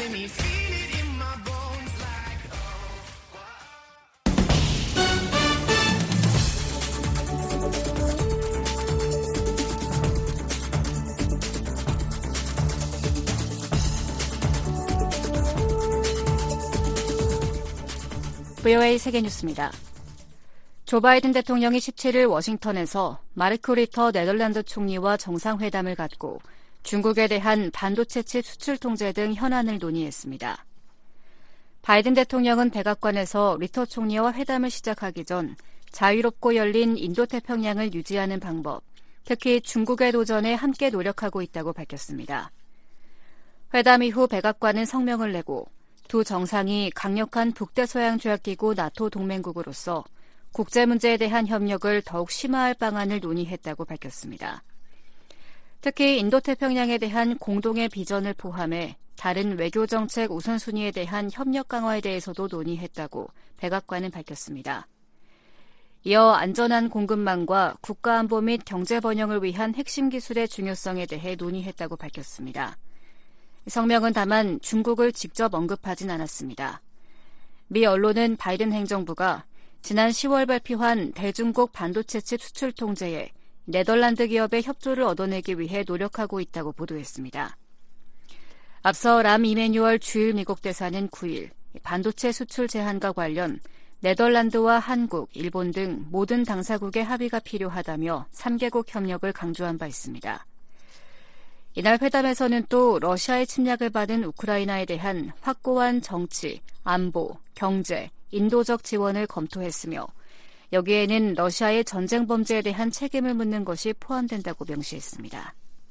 VOA 세계뉴스입니다. 조 바이든 대통령이 17일 워싱턴에서 마르크 리터 네덜란드 총리와 정상회담을 갖고 중국에 대한 반도체칩 수출 통제 등 현안을 논의했습니다. 바이든 대통령은 백악관에서 리터 총리와 회담을 시작하기 전 자유롭고 열린 인도태평양을 유지하는 방법, 특히 중국의 도전에 함께 노력하고 있다고 밝혔습니다. 회담 이후 백악관은 성명을 내고 두 정상이 강력한 북대서양조약기구 나토 동맹국으로서 국제 문제에 대한 협력을 더욱 심화할 방안을 논의했다고 밝혔습니다. 특히 인도태평양에 대한 공동의 비전을 포함해 다른 외교정책 우선순위에 대한 협력 강화에 대해서도 논의했다고 백악관은 밝혔습니다. 이어 안전한 공급망과 국가안보 및 경제 번영을 위한 핵심 기술의 중요성에 대해 논의했다고 밝혔습니다. 성명은 다만 중국을 직접 언급하진 않았습니다. 미 언론은 바이든 행정부가 지난 10월 발표한 대중국 반도체칩 수출 통제에 네덜란드 기업의 협조를 얻어내기 위해 노력하고 있다고 보도했습니다. 앞서 람 이메뉴얼 주일 미국 대사는 9일 반도체 수출 제한과 관련 네덜란드와 한국, 일본 등 모든 당사국의 합의가 필요하다며 3개국 협력을 강조한 바 있습니다. 이날 회담에서는 또 러시아의 침략을 받은 우크라이나에 대한 확고한 정치, 안보, 경제, 인도적 지원을 검토했으며 여기에는 러시아의 전쟁 범죄에 대한 책임을 묻는 것이 포함된다고 명시했습니다.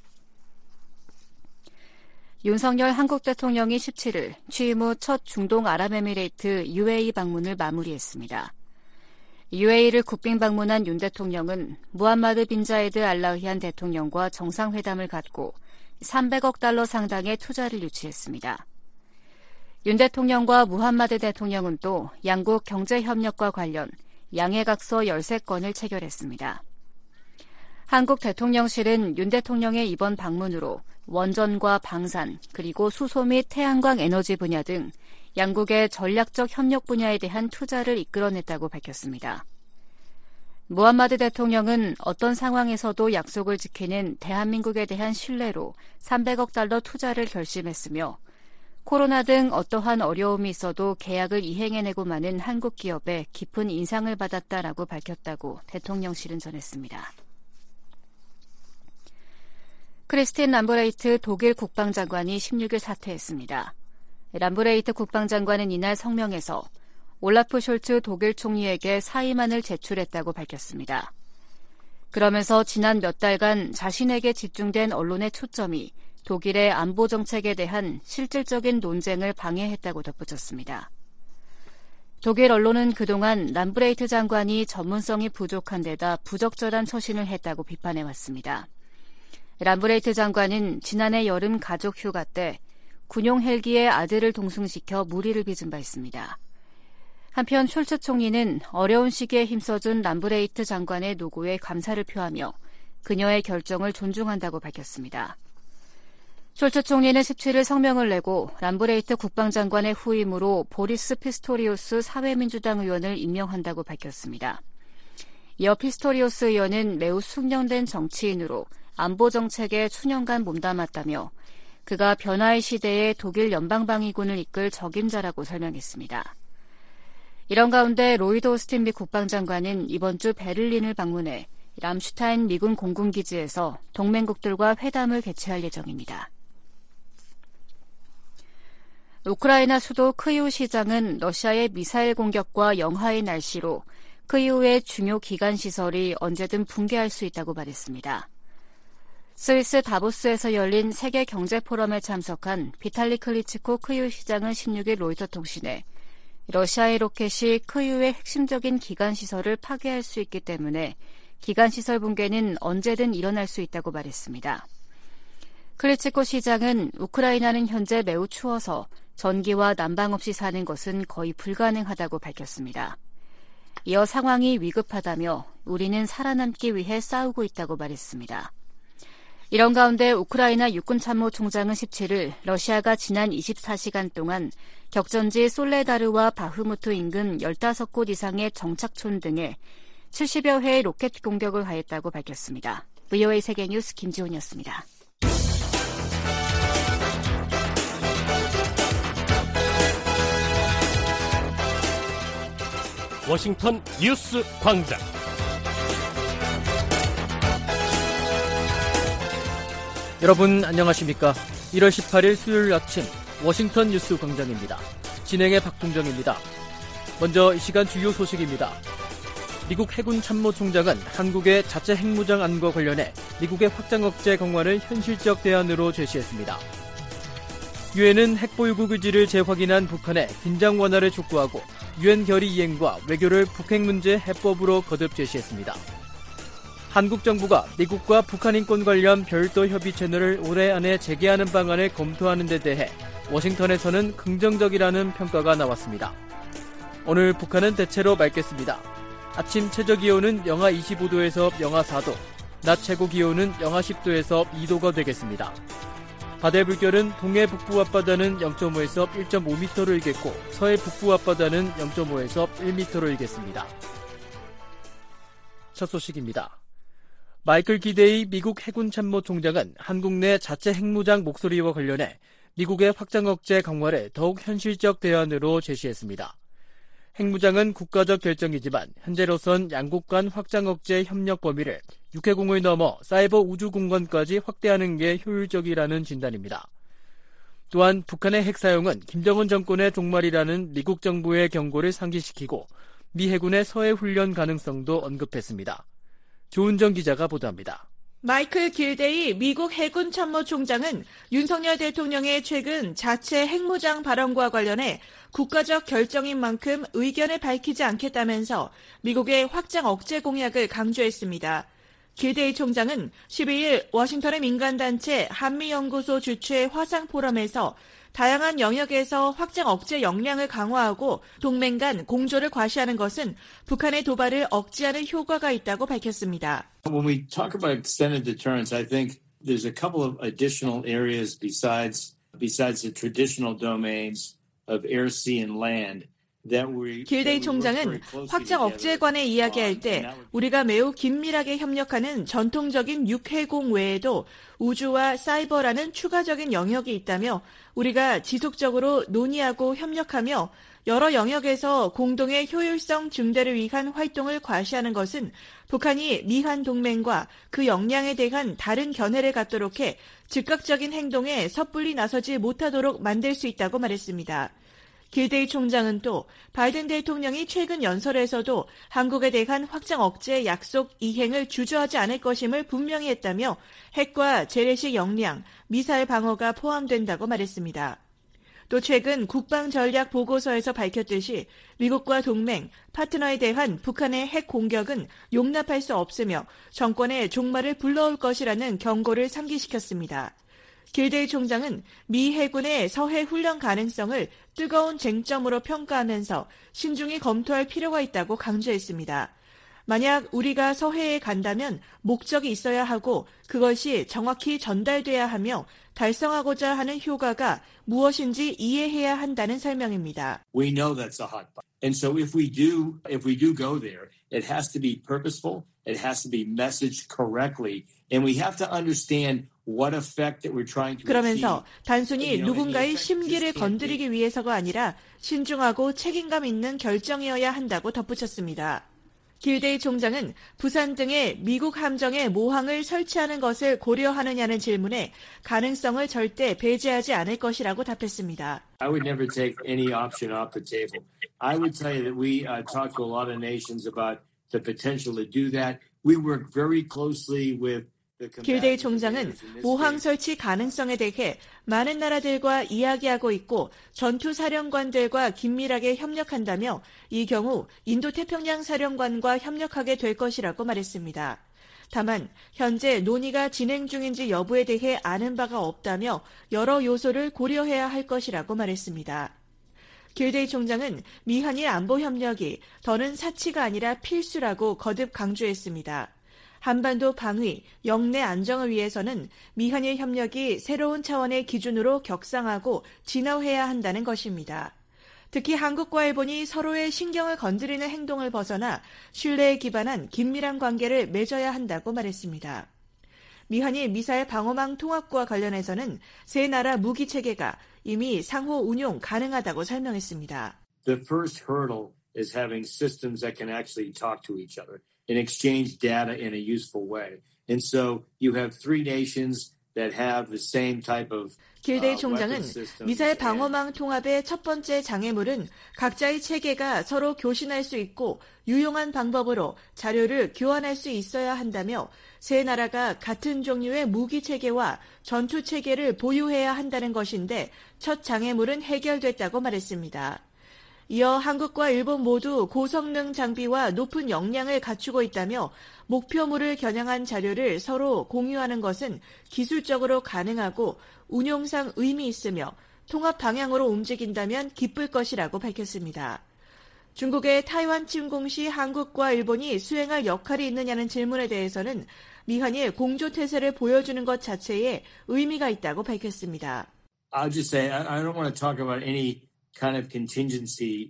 윤석열 한국 대통령이 17일 취임 후 첫 중동 아랍에미레이트 UAE 방문을 마무리했습니다. UAE를 국빈 방문한 윤 대통령은 무함마드 빈 자이드 알 나흐얀 대통령과 정상회담을 갖고 300억 달러 상당의 투자를 유치했습니다. 윤 대통령과 무함마드 대통령은 또 양국 경제협력과 관련 양해각서 13건을 체결했습니다. 한국 대통령실은 윤 대통령의 이번 방문으로 원전과 방산, 그리고 수소 및 태양광 에너지 분야 등 양국의 전략적 협력 분야에 대한 투자를 이끌어냈다고 밝혔습니다. 무함마드 대통령은 어떤 상황에서도 약속을 지키는 대한민국에 대한 신뢰로 300억 달러 투자를 결심했으며 코로나 등 어떠한 어려움이 있어도 계약을 이행해내고 마는 한국 기업에 깊은 인상을 받았다라고 밝혔다고 대통령실은 전했습니다. 크리스틴 람브레이트 독일 국방장관이 16일 사퇴했습니다. 람브레이트 국방장관은 이날 성명에서 올라프 숄츠 독일 총리에게 사의만을 제출했다고 밝혔습니다. 그러면서 지난 몇 달간 자신에게 집중된 언론의 초점이 독일의 안보 정책에 대한 실질적인 논쟁을 방해했다고 덧붙였습니다. 독일 언론은 그동안 람브레이트 장관이 전문성이 부족한 데다 부적절한 처신을 했다고 비판해왔습니다. 람브레이트 장관은 지난해 여름 가족 휴가 때 군용 헬기에 아들을 동승시켜 무리를 빚은 바 있습니다. 한편 숄츠 총리는 어려운 시기에 힘써준 람브레이트 장관의 노고에 감사를 표하며 그녀의 결정을 존중한다고 밝혔습니다. 숄츠 총리는 17일 성명을 내고 람브레이트 국방장관의 후임으로 보리스 피스토리우스 사회민주당 의원을 임명한다고 밝혔습니다. 이어 피스토리우스 의원은 매우 숙련된 정치인으로 안보 정책에 수년간 몸담았다며 그가 변화의 시대에 독일 연방방위군을 이끌 적임자라고 설명했습니다. 이런 가운데 로이드 오스틴 미 국방장관은 이번 주 베를린을 방문해 람슈타인 미군 공군기지에서 동맹국들과 회담을 개최할 예정입니다. 우크라이나 수도 크이우 시장은 러시아의 미사일 공격과 영하의 날씨로 크이우의 중요 기관시설이 언제든 붕괴할 수 있다고 말했습니다. 스위스 다보스에서 열린 세계 경제 포럼에 참석한 비탈리 클리치코 크이우 시장은 16일 로이터 통신에 러시아의 로켓이 크이우의 핵심적인 기관시설을 파괴할 수 있기 때문에 기관시설 붕괴는 언제든 일어날 수 있다고 말했습니다. 클리치코 시장은 우크라이나는 현재 매우 추워서 전기와 난방 없이 사는 것은 거의 불가능하다고 밝혔습니다. 이어 상황이 위급하다며 우리는 살아남기 위해 싸우고 있다고 말했습니다. 이런 가운데 우크라이나 육군참모총장은 17일 러시아가 지난 24시간 동안 격전지 솔레다르와 바흐무트 인근 15곳 이상의 정착촌 등에 70여 회의 로켓 공격을 가했다고 밝혔습니다. VOA 세계뉴스 김지훈이었습니다. 워싱턴 뉴스 광장. 여러분 안녕하십니까? 1월 18일 수요일 아침 워싱턴 뉴스 광장입니다. 진행의 박동정입니다. 먼저 이 시간 주요 소식입니다. 미국 해군 참모총장은 한국의 자체 핵무장 안과 관련해 미국의 확장 억제 강화를 현실적 대안으로 제시했습니다. 유엔은 핵보유국 의지를 재확인한 북한의 긴장 완화를 촉구하고 유엔 결의 이행과 외교를 북핵 문제 해법으로 거듭 제시했습니다. 한국 정부가 미국과 북한 인권 관련 별도 협의 채널을 올해 안에 재개하는 방안을 검토하는 데 대해 워싱턴에서는 긍정적이라는 평가가 나왔습니다. 오늘 북한은 대체로 맑겠습니다. 아침 최저 기온은 영하 25도에서 영하 4도, 낮 최고 기온은 영하 10도에서 2도가 되겠습니다. 바다의 물결은 동해 북부 앞바다는 0.5에서 1.5m로 일겠고 서해 북부 앞바다는 0.5에서 1m로 일겠습니다. 첫 소식입니다. 마이클 기데이 미국 해군 참모총장은 한국 내 자체 핵무장 목소리와 관련해 미국의 확장 억제 강화를 더욱 현실적 대안으로 제시했습니다. 핵무장은 국가적 결정이지만 현재로선 양국 간 확장 억제 협력 범위를 육해공을 넘어 사이버 우주 공간까지 확대하는 게 효율적이라는 진단입니다. 또한 북한의 핵 사용은 김정은 정권의 종말이라는 미국 정부의 경고를 상기시키고 미 해군의 서해 훈련 가능성도 언급했습니다. 조은정 기자가 보도합니다. 마이클 길데이 미국 해군 참모총장은 윤석열 대통령의 최근 자체 핵무장 발언과 관련해 국가적 결정인 만큼 의견을 밝히지 않겠다면서 미국의 확장 억제 공약을 강조했습니다. 길데이 총장은 12일 워싱턴의 민간단체 한미연구소 주최 화상포럼에서 다양한 영역에서 확장 억제 역량을 강화하고 동맹 간 공조를 과시하는 것은 북한의 도발을 억제하는 효과가 있다고 밝혔습니다. When we talk about extended deterrence, I think there's a couple of additional areas besides the traditional domains of air, sea, and land. 길데이 총장은 확장 억제에 관해 이야기할 때 우리가 매우 긴밀하게 협력하는 전통적인 육해공 외에도 우주와 사이버라는 추가적인 영역이 있다며 우리가 지속적으로 논의하고 협력하며 여러 영역에서 공동의 효율성 증대를 위한 활동을 과시하는 것은 북한이 미한 동맹과 그 역량에 대한 다른 견해를 갖도록 해 즉각적인 행동에 섣불리 나서지 못하도록 만들 수 있다고 말했습니다. 길데이 총장은 또 바이든 대통령이 최근 연설에서도 한국에 대한 확장 억제 약속 이행을 주저하지 않을 것임을 분명히 했다며 핵과 재래식 역량, 미사일 방어가 포함된다고 말했습니다. 또 최근 국방전략 보고서에서 밝혔듯이 미국과 동맹, 파트너에 대한 북한의 핵 공격은 용납할 수 없으며 정권의 종말을 불러올 것이라는 경고를 상기시켰습니다. 길데이 총장은 미 해군의 서해 훈련 가능성을 뜨거운 쟁점으로 평가하면서 신중히 검토할 필요가 있다고 강조했습니다. 만약 우리가 서해에 간다면 목적이 있어야 하고 그것이 정확히 전달돼야 하며 달성하고자 하는 효과가 무엇인지 이해해야 한다는 설명입니다. We know that's a hot button. And so if we do go there, it has to be purposeful, it has to be messaged correctly, and we have to understand what effect that we're trying to 그러면서 단순히 누군가의 심기를 건드리기 위해서가 아니라 신중하고 책임감 있는 결정이어야 한다고 덧붙였습니다. 길데이 총장은 부산 등의 미국 함정에 모항을 설치하는 것을 고려하느냐는 질문에 가능성을 절대 배제하지 않을 것이라고 답했습니다. I would never take any option off the table. I would tell you that we talk to a lot of nations about the potential to do that. We work very closely with 길데이 총장은 모항 설치 가능성에 대해 많은 나라들과 이야기하고 있고 전투사령관들과 긴밀하게 협력한다며 이 경우 인도태평양 사령관과 협력하게 될 것이라고 말했습니다. 다만 현재 논의가 진행 중인지 여부에 대해 아는 바가 없다며 여러 요소를 고려해야 할 것이라고 말했습니다. 길데이 총장은 미한일 안보 협력이 더는 사치가 아니라 필수라고 거듭 강조했습니다. 한반도 방위, 영내 안정을 위해서는 미한일 협력이 새로운 차원의 기준으로 격상하고 진화해야 한다는 것입니다. 특히 한국과 일본이 서로의 신경을 건드리는 행동을 벗어나 신뢰에 기반한 긴밀한 관계를 맺어야 한다고 말했습니다. 미한일 미사일 방어망 통합과 관련해서는 세 나라 무기 체계가 이미 상호 운용 가능하다고 설명했습니다. The first hurdle is having systems that can actually talk to each other and exchange data in a useful way. And so you have three nations that have the same type of 길데이 총장은 미사일 방어망 통합의 첫 번째 장애물은 각자의 체계가 서로 교신할 수 있고 유용한 방법으로 자료를 교환할 수 있어야 한다며 세 나라가 같은 종류의 무기 체계와 전투 체계를 보유해야 한다는 것인데 첫 장애물은 해결됐다고 말했습니다. 이어 한국과 일본 모두 고성능 장비와 높은 역량을 갖추고 있다며 목표물을 겨냥한 자료를 서로 공유하는 것은 기술적으로 가능하고 운용상 의미 있으며 통합 방향으로 움직인다면 기쁠 것이라고 밝혔습니다. 중국의 타이완 침공 시 한국과 일본이 수행할 역할이 있느냐는 질문에 대해서는 미한일 공조태세를 보여주는 것 자체에 의미가 있다고 밝혔습니다. I'll just say I don't want to talk about any kind of contingency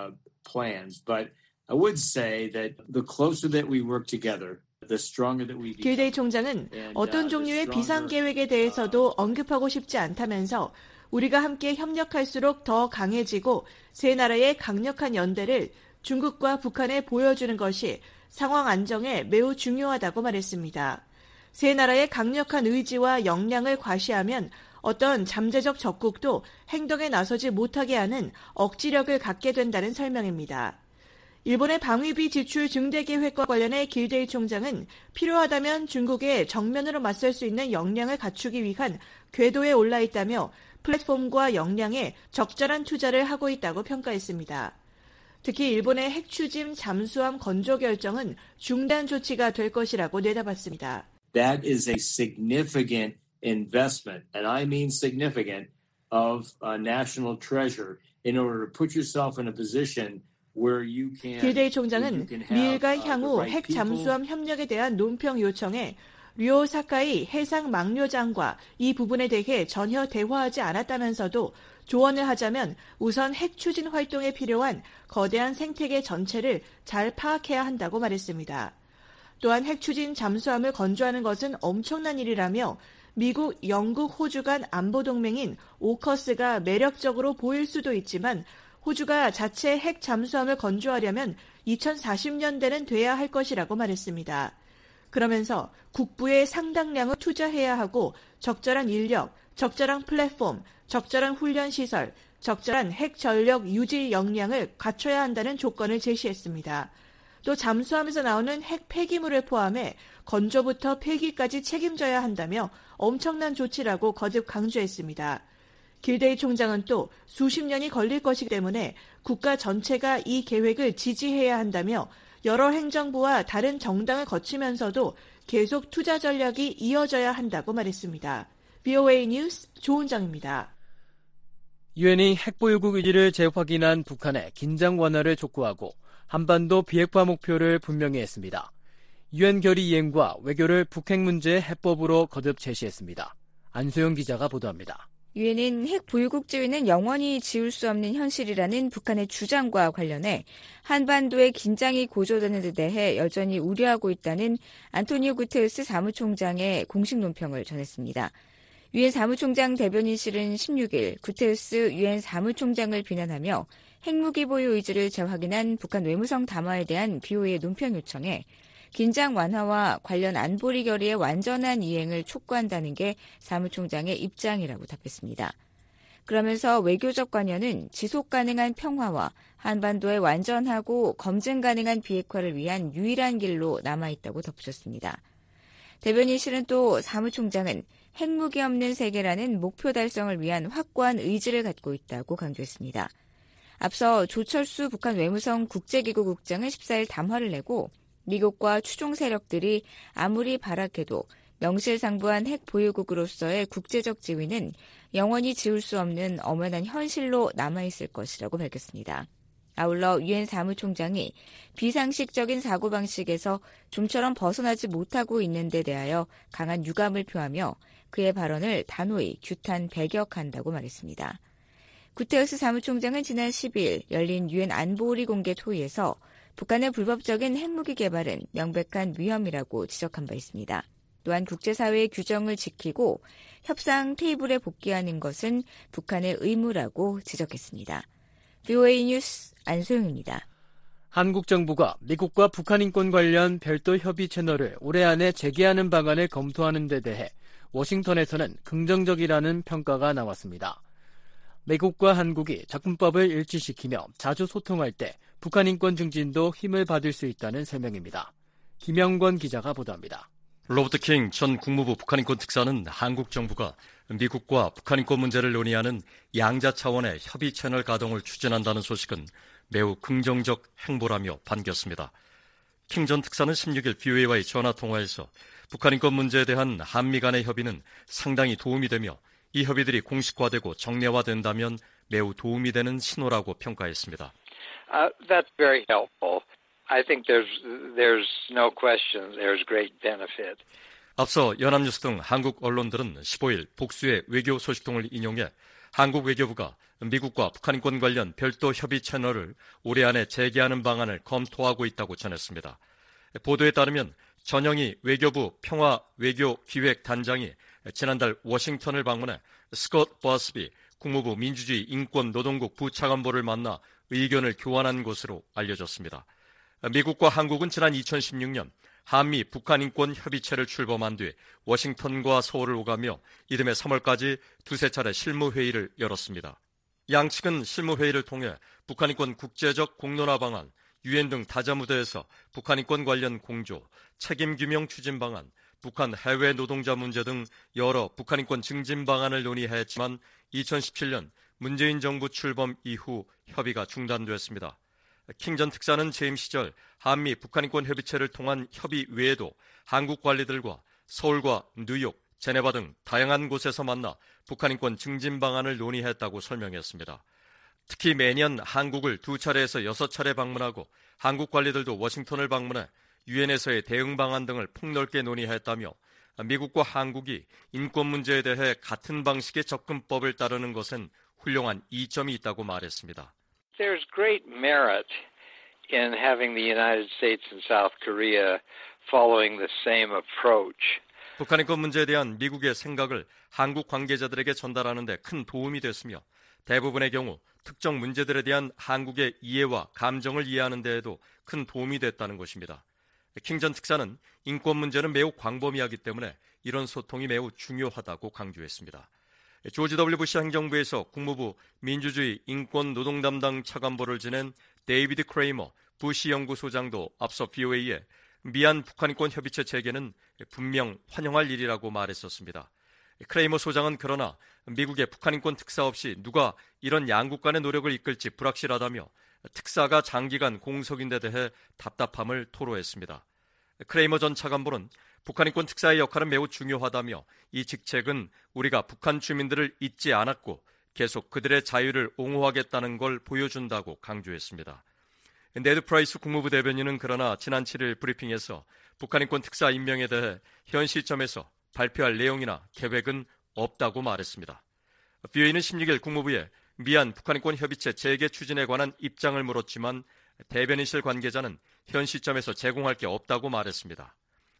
plans, but I would say that the closer that we work together, the stronger that we become. 길데이 총장은 어떤 종류의 비상 계획에 대해서도 언급하고 싶지 않다면서 우리가 함께 협력할수록 더 강해지고 세 나라의 강력한 연대를 중국과 북한에 보여주는 것이 상황 안정에 매우 중요하다고 말했습니다. 세 나라의 강력한 의지와 역량을 과시하면 어떤 잠재적 적국도 행동에 나서지 못하게 하는 억지력을 갖게 된다는 설명입니다. 일본의 방위비 지출 증대 계획과 관련해 길데이 총장은 필요하다면 중국에 정면으로 맞설 수 있는 역량을 갖추기 위한 궤도에 올라 있다며 플랫폼과 역량에 적절한 투자를 하고 있다고 평가했습니다. 특히 일본의 핵 추진 잠수함 건조 결정은 중단 조치가 될 것이라고 내다봤습니다. That is a significant investment, and I mean significant, of national treasure in order to put yourself in a position where you can. 길데이 총장은 미일과 향후 핵 잠수함 협력에 대한 논평 요청에 류오 사카이 해상 막료장과 이 부분에 대해 전혀 대화하지 않았다면서도 조언을 하자면 우선 핵 추진 활동에 필요한 거대한 생태계 전체를 잘 파악해야 한다고 말했습니다. 또한 핵 추진 잠수함을 건조하는 것은 엄청난 일이라며 미국, 영국, 호주 간 안보동맹인 오커스가 매력적으로 보일 수도 있지만 호주가 자체 핵 잠수함을 건조하려면 2040년대는 돼야 할 것이라고 말했습니다. 그러면서 국부에 상당량을 투자해야 하고 적절한 인력, 적절한 플랫폼, 적절한 훈련 시설, 적절한 핵 전력 유지 역량을 갖춰야 한다는 조건을 제시했습니다. 또 잠수함에서 나오는 핵 폐기물을 포함해 건조부터 폐기까지 책임져야 한다며 엄청난 조치라고 거듭 강조했습니다. 길데이 총장은 또 수십 년이 걸릴 것이기 때문에 국가 전체가 이 계획을 지지해야 한다며 여러 행정부와 다른 정당을 거치면서도 계속 투자 전략이 이어져야 한다고 말했습니다. VOA 뉴스 조은정입니다. 유엔이 핵보유국 의지를 재확인한 북한의 긴장 완화를 촉구하고 한반도 비핵화 목표를 분명히 했습니다. 유엔 결의 이행과 외교를 북핵 문제의 해법으로 거듭 제시했습니다. 안소영 기자가 보도합니다. 유엔은 핵 보유국 지위는 영원히 지울 수 없는 현실이라는 북한의 주장과 관련해 한반도의 긴장이 고조되는 데 대해 여전히 우려하고 있다는 안토니오 구테르스 사무총장의 공식 논평을 전했습니다. 유엔 사무총장 대변인실은 16일 구테르스 유엔 사무총장을 비난하며 핵무기 보유 의지를 재확인한 북한 외무성 담화에 대한 BOA의 논평 요청에 긴장 완화와 관련 안보리 결의의 완전한 이행을 촉구한다는 게 사무총장의 입장이라고 답했습니다. 그러면서 외교적 관여는 지속 가능한 평화와 한반도의 완전하고 검증 가능한 비핵화를 위한 유일한 길로 남아있다고 덧붙였습니다. 대변인실은 또 사무총장은 핵무기 없는 세계라는 목표 달성을 위한 확고한 의지를 갖고 있다고 강조했습니다. 앞서 조철수 북한 외무성 국제기구 국장은 14일 담화를 내고 미국과 추종 세력들이 아무리 발악해도 명실상부한 핵 보유국으로서의 국제적 지위는 영원히 지울 수 없는 엄연한 현실로 남아있을 것이라고 밝혔습니다. 아울러 유엔 사무총장이 비상식적인 사고방식에서 좀처럼 벗어나지 못하고 있는 데 대하여 강한 유감을 표하며 그의 발언을 단호히 규탄 배격한다고 말했습니다. 구테르스 사무총장은 지난 10일 열린 유엔 안보리 공개 토의에서 북한의 불법적인 핵무기 개발은 명백한 위험이라고 지적한 바 있습니다. 또한 국제사회의 규정을 지키고 협상 테이블에 복귀하는 것은 북한의 의무라고 지적했습니다. VOA 뉴스 안소영입니다. 한국 정부가 미국과 북한 인권 관련 별도 협의 채널을 올해 안에 재개하는 방안을 검토하는 데 대해 워싱턴에서는 긍정적이라는 평가가 나왔습니다. 미국과 한국이 접근법을 일치시키며 자주 소통할 때 북한 인권 증진도 힘을 받을 수 있다는 설명입니다. 김영권 기자가 보도합니다. 로버트 킹 전 국무부 북한인권 특사는 한국 정부가 미국과 북한인권 문제를 논의하는 양자 차원의 협의 채널 가동을 추진한다는 소식은 매우 긍정적 행보라며 반겼습니다. 킹 전 특사는 16일 VOA와의 전화통화에서 북한인권 문제에 대한 한미 간의 협의는 상당히 도움이 되며 이 협의들이 공식화되고 정례화된다면 매우 도움이 되는 신호라고 평가했습니다. That's very helpful. I think there's no question there's great benefit. 앞서 연합뉴스 등 한국 언론들은 15일 복수의 외교 소식통을 인용해 한국 외교부가 미국과 북한인권 관련 별도 협의 채널을 올해 안에 재개하는 방안을 검토하고 있다고 전했습니다. 보도에 따르면 전영희 외교부 평화외교기획단장이 지난달 워싱턴을 방문해 스콧 버스비 국무부 민주주의 인권노동국 부차관보를 만나 의견을 교환한 것으로 알려졌습니다. 미국과 한국은 지난 2016년 한미 북한인권 협의체를 출범한 뒤 워싱턴과 서울을 오가며 이듬해 3월까지 두세 차례 실무회의를 열었습니다. 양측은 실무회의를 통해 북한인권 국제적 공론화 방안, 유엔 등 다자무대에서 북한인권 관련 공조, 책임규명 추진 방안, 북한 해외 노동자 문제 등 여러 북한인권 증진 방안을 논의했지만 2017년 문재인 정부 출범 이후 협의가 중단됐습니다. 킹 전 특사는 재임 시절 한미 북한인권 협의체를 통한 협의 외에도 한국 관리들과 서울과 뉴욕, 제네바 등 다양한 곳에서 만나 북한인권 증진 방안을 논의했다고 설명했습니다. 특히 매년 한국을 2차례에서 6차례 방문하고 한국 관리들도 워싱턴을 방문해 유엔에서의 대응 방안 등을 폭넓게 논의했다며 미국과 한국이 인권 문제에 대해 같은 방식의 접근법을 따르는 것은 훌륭한 이점이 있다고 말했습니다. There's great merit in having the United States and South Korea following the same approach. 북한인권 문제에 대한 미국의 생각을 한국 관계자들에게 전달하는 데 큰 도움이 됐으며 대부분의 경우 특정 문제들에 대한 한국의 이해와 감정을 이해하는 데에도 큰 도움이 됐다는 것입니다. 킹 전 특사는 인권 문제는 매우 광범위하기 때문에 이런 소통이 매우 중요하다고 강조했습니다. 조지 W. 부시 행정부에서 국무부 민주주의 인권 노동 담당 차관보를 지낸 데이비드 크레이머 부시 연구소장도 앞서 VOA에 미얀 북한인권 협의체 재개는 분명 환영할 일이라고 말했었습니다. 크레이머 소장은 그러나 미국의 북한인권 특사 없이 누가 이런 양국 간의 노력을 이끌지 불확실하다며 특사가 장기간 공석인 데 대해 답답함을 토로했습니다. 크레이머 전 차관보는 북한인권 특사의 역할은 매우 중요하다며 이 직책은 우리가 북한 주민들을 잊지 않았고 계속 그들의 자유를 옹호하겠다는 걸 보여준다고 강조했습니다. 네드 프라이스 국무부 대변인은 그러나 지난 7일 브리핑에서 북한인권 특사 임명에 대해 현 시점에서 발표할 내용이나 계획은 없다고 말했습니다. VOA는 16일 국무부에 미얀 북한인권 협의체 재개 추진에 관한 입장을 물었지만 대변인실 관계자는 현 시점에서 제공할 게 없다고 말했습니다.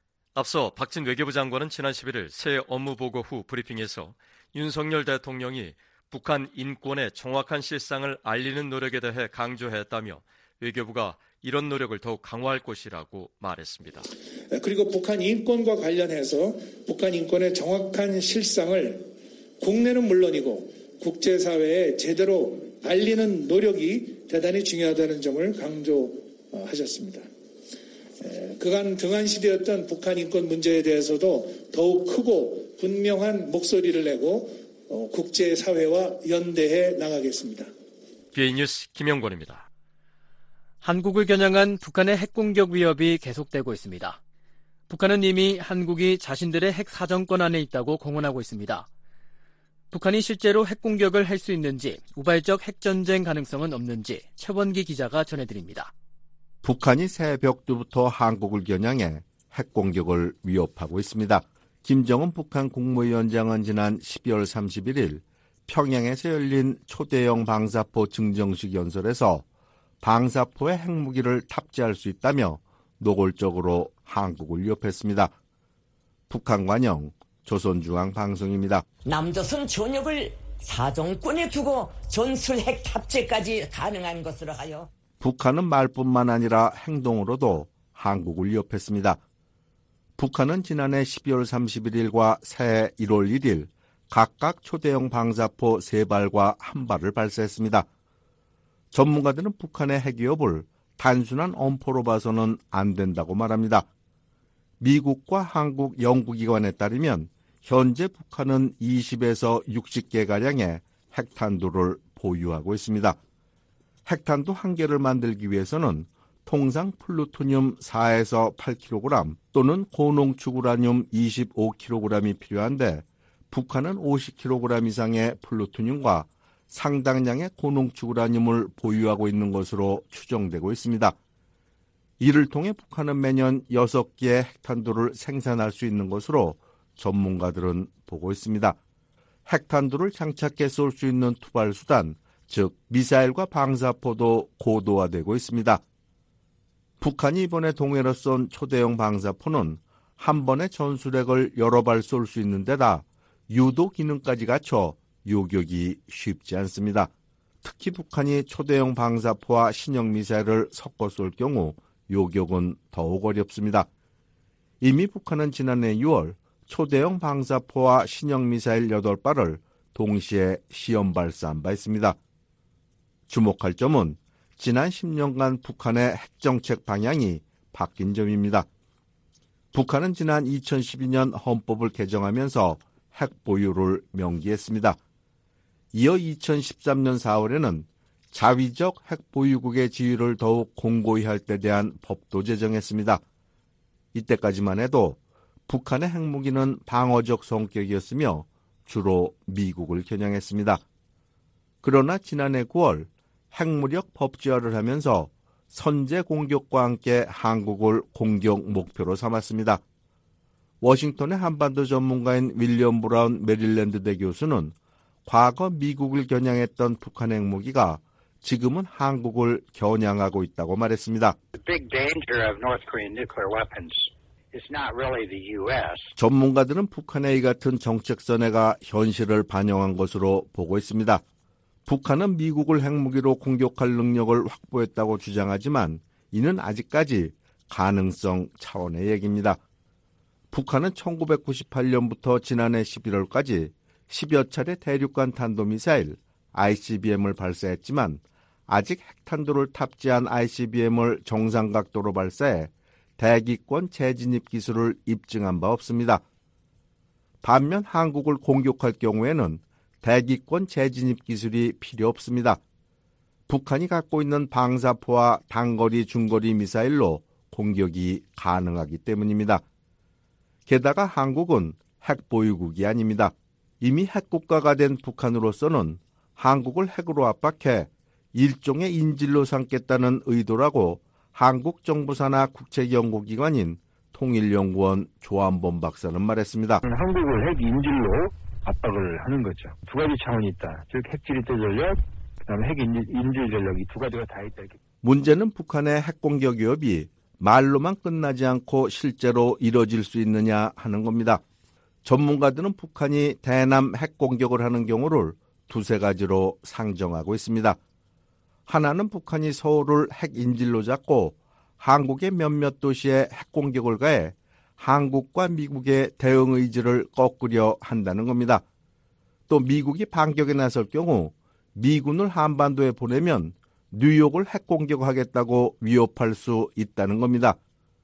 앞서 박진 외교부 장관은 지난 11일 새 업무 보고 후 브리핑에서 윤석열 대통령이 북한 인권의 정확한 실상을 알리는 노력에 대해 강조했다며 외교부가 이런 노력을 더욱 강화할 것이라고 말했습니다. 그리고 북한 인권과 관련해서 북한 인권의 정확한 실상을 국내는 물론이고 국제사회에 제대로 알리는 노력이 대단히 중요하다는 점을 강조하셨습니다. 그간 등한시되었던 북한 인권 문제에 대해서도 더욱 크고 분명한 목소리를 내고 국제사회와 연대해 나가겠습니다. BA 뉴스 김영권입니다. 한국을 겨냥한 북한의 핵공격 위협이 계속되고 있습니다. 북한은 이미 한국이 자신들의 핵 사정권 안에 있다고 공언하고 있습니다. 북한이 실제로 핵공격을 할 수 있는지, 우발적 핵전쟁 가능성은 없는지 최원기 기자가 전해드립니다. 북한이 새벽부터 한국을 겨냥해 핵공격을 위협하고 있습니다. 김정은 북한 국무위원장은 지난 12월 31일 평양에서 열린 초대형 방사포 증정식 연설에서 방사포에 핵무기를 탑재할 수 있다며 노골적으로 한국을 위협했습니다. 북한 관영 조선중앙방송입니다. 남조선 전역을 사정권에 두고 전술 핵 탑재까지 가능한 것으로 하여 북한은 말뿐만 아니라 행동으로도 한국을 위협했습니다. 북한은 지난해 12월 31일과 새해 1월 1일 각각 초대형 방사포 3발과 1발을 발사했습니다. 전문가들은 북한의 핵위협을 단순한 엄포로 봐서는 안 된다고 말합니다. 미국과 한국 연구기관에 따르면 현재 북한은 20에서 60개가량의 핵탄두를 보유하고 있습니다. 핵탄두 1개를 만들기 위해서는 통상 플루토늄 4에서 8kg 또는 고농축 우라늄 25kg이 필요한데 북한은 50kg 이상의 플루토늄과 상당량의 고농축 우라늄을 보유하고 있는 것으로 추정되고 있습니다. 이를 통해 북한은 매년 6개의 핵탄두를 생산할 수 있는 것으로 전문가들은 보고 있습니다. 핵탄두를 장착해 쏠 수 있는 투발수단, 즉 미사일과 방사포도 고도화되고 있습니다. 북한이 이번에 동해로 쏜 초대형 방사포는 한 번에 전술핵을 여러 발 쏠 수 있는 데다 유도 기능까지 갖춰 요격이 쉽지 않습니다. 특히 북한이 초대형 방사포와 신형 미사일을 섞어 쏠 경우 요격은 더욱 어렵습니다. 이미 북한은 지난해 6월 초대형 방사포와 신형 미사일 8발을 동시에 시험 발사한 바 있습니다. 주목할 점은 지난 10년간 북한의 핵정책 방향이 바뀐 점입니다. 북한은 지난 2012년 헌법을 개정하면서 핵 보유를 명기했습니다. 이어 2013년 4월에는 자위적 핵 보유국의 지위를 더욱 공고히 할 때 대한 법도 제정했습니다. 이때까지만 해도 북한의 핵무기는 방어적 성격이었으며 주로 미국을 겨냥했습니다. 그러나 지난해 9월 핵무력 법제화를 하면서 선제 공격과 함께 한국을 공격 목표로 삼았습니다. 워싱턴의 한반도 전문가인 윌리엄 브라운 메릴랜드대 교수는 과거 미국을 겨냥했던 북한 핵무기가 지금은 한국을 겨냥하고 있다고 말했습니다. 전문가들은 북한의 이 같은 정책 선회가 현실을 반영한 것으로 보고 있습니다. 북한은 미국을 핵무기로 공격할 능력을 확보했다고 주장하지만 이는 아직까지 가능성 차원의 얘기입니다. 북한은 1998년부터 지난해 11월까지 10여 차례 대륙간 탄도미사일 ICBM을 발사했지만 아직 핵탄두를 탑재한 ICBM을 정상 각도로 발사해 대기권 재진입 기술을 입증한 바 없습니다. 반면 한국을 공격할 경우에는 대기권 재진입 기술이 필요 없습니다. 북한이 갖고 있는 방사포와 단거리, 중거리 미사일로 공격이 가능하기 때문입니다. 게다가 한국은 핵보유국이 아닙니다. 이미 핵국가가 된 북한으로서는 한국을 핵으로 압박해 일종의 인질로 삼겠다는 의도라고 한국 정부 산하 국책연구기관인 통일연구원 조한범 박사는 말했습니다. 한국을 핵 인질로 압박을 하는 거죠. 두 가지 차원이 있다. 즉 핵지리대 전력, 그다음에 핵 인질 전력, 이 두 가지가 다 있다. 문제는 북한의 핵공격 위협이 말로만 끝나지 않고 실제로 이뤄질 수 있느냐 하는 겁니다. 전문가들은 북한이 대남 핵공격을 하는 경우를 두세 가지로 상정하고 있습니다. 하나는 북한이 서울을 핵인질로 잡고 한국의 몇몇 도시에 핵공격을 가해 한국과 미국의 대응 의지를 꺾으려 한다는 겁니다. 또 미국이 반격에 나설 경우 미군을 한반도에 보내면 뉴욕을 핵공격하겠다고 위협할 수 있다는 겁니다.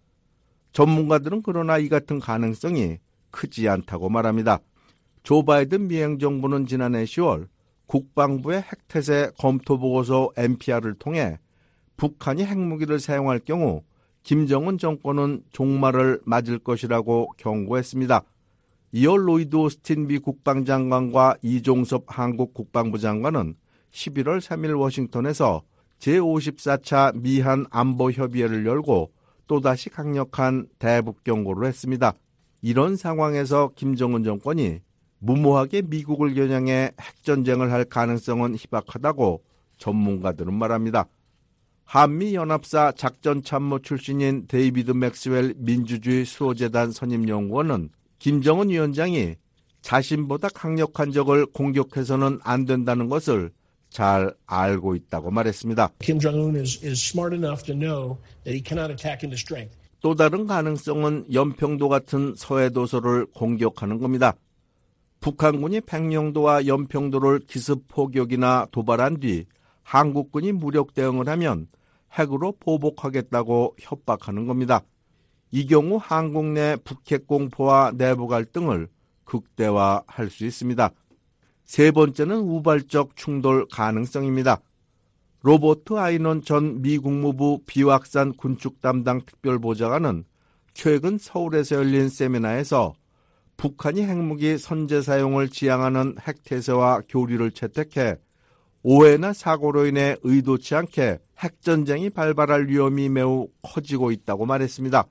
전문가들은 그러나 이 같은 가능성이 크지 않다고 말합니다. 조 바이든 미행정부는 지난해 10월 국방부의 핵태세 검토보고서 NPR을 통해 북한이 핵무기를 사용할 경우 김정은 정권은 종말을 맞을 것이라고 경고했습니다. 이어 로이드 오스틴 미 국방장관과 이종섭 한국 국방부 장관은 11월 3일 워싱턴에서 제54차 미한 안보협의회를 열고 또다시 강력한 대북 경고를 했습니다. 이런 상황에서 김정은 정권이 무모하게 미국을 겨냥해 핵전쟁을 할 가능성은 희박하다고 전문가들은 말합니다. 한미연합사 작전참모 출신인 데이비드 맥스웰 민주주의 수호재단 선임연구원은 김정은 위원장이 자신보다 강력한 적을 공격해서는 안 된다는 것을 잘 알고 있다고 말했습니다. Kim Jong-un is smart enough to know that he cannot attack into strength. 또 다른 가능성은 연평도 같은 서해도서를 공격하는 겁니다. 북한군이 백령도와 연평도를 기습 포격이나 도발한 뒤 한국군이 무력 대응을 하면 핵으로 보복하겠다고 협박하는 겁니다. 이 경우 한국 내 북핵 공포와 내부 갈등을 극대화할 수 있습니다. 세 번째는 우발적 충돌 가능성입니다. 로버트 아이논 전 미 국무부 비확산 군축 담당 특별보좌관은 최근 서울에서 열린 세미나에서 북한이 핵무기 선제 사용을 지향하는 핵태세와 교리를 채택해 오해나 사고로 인해 의도치 않게 핵전쟁이 발발할 위험이 매우 커지고 있다고 말했습니다.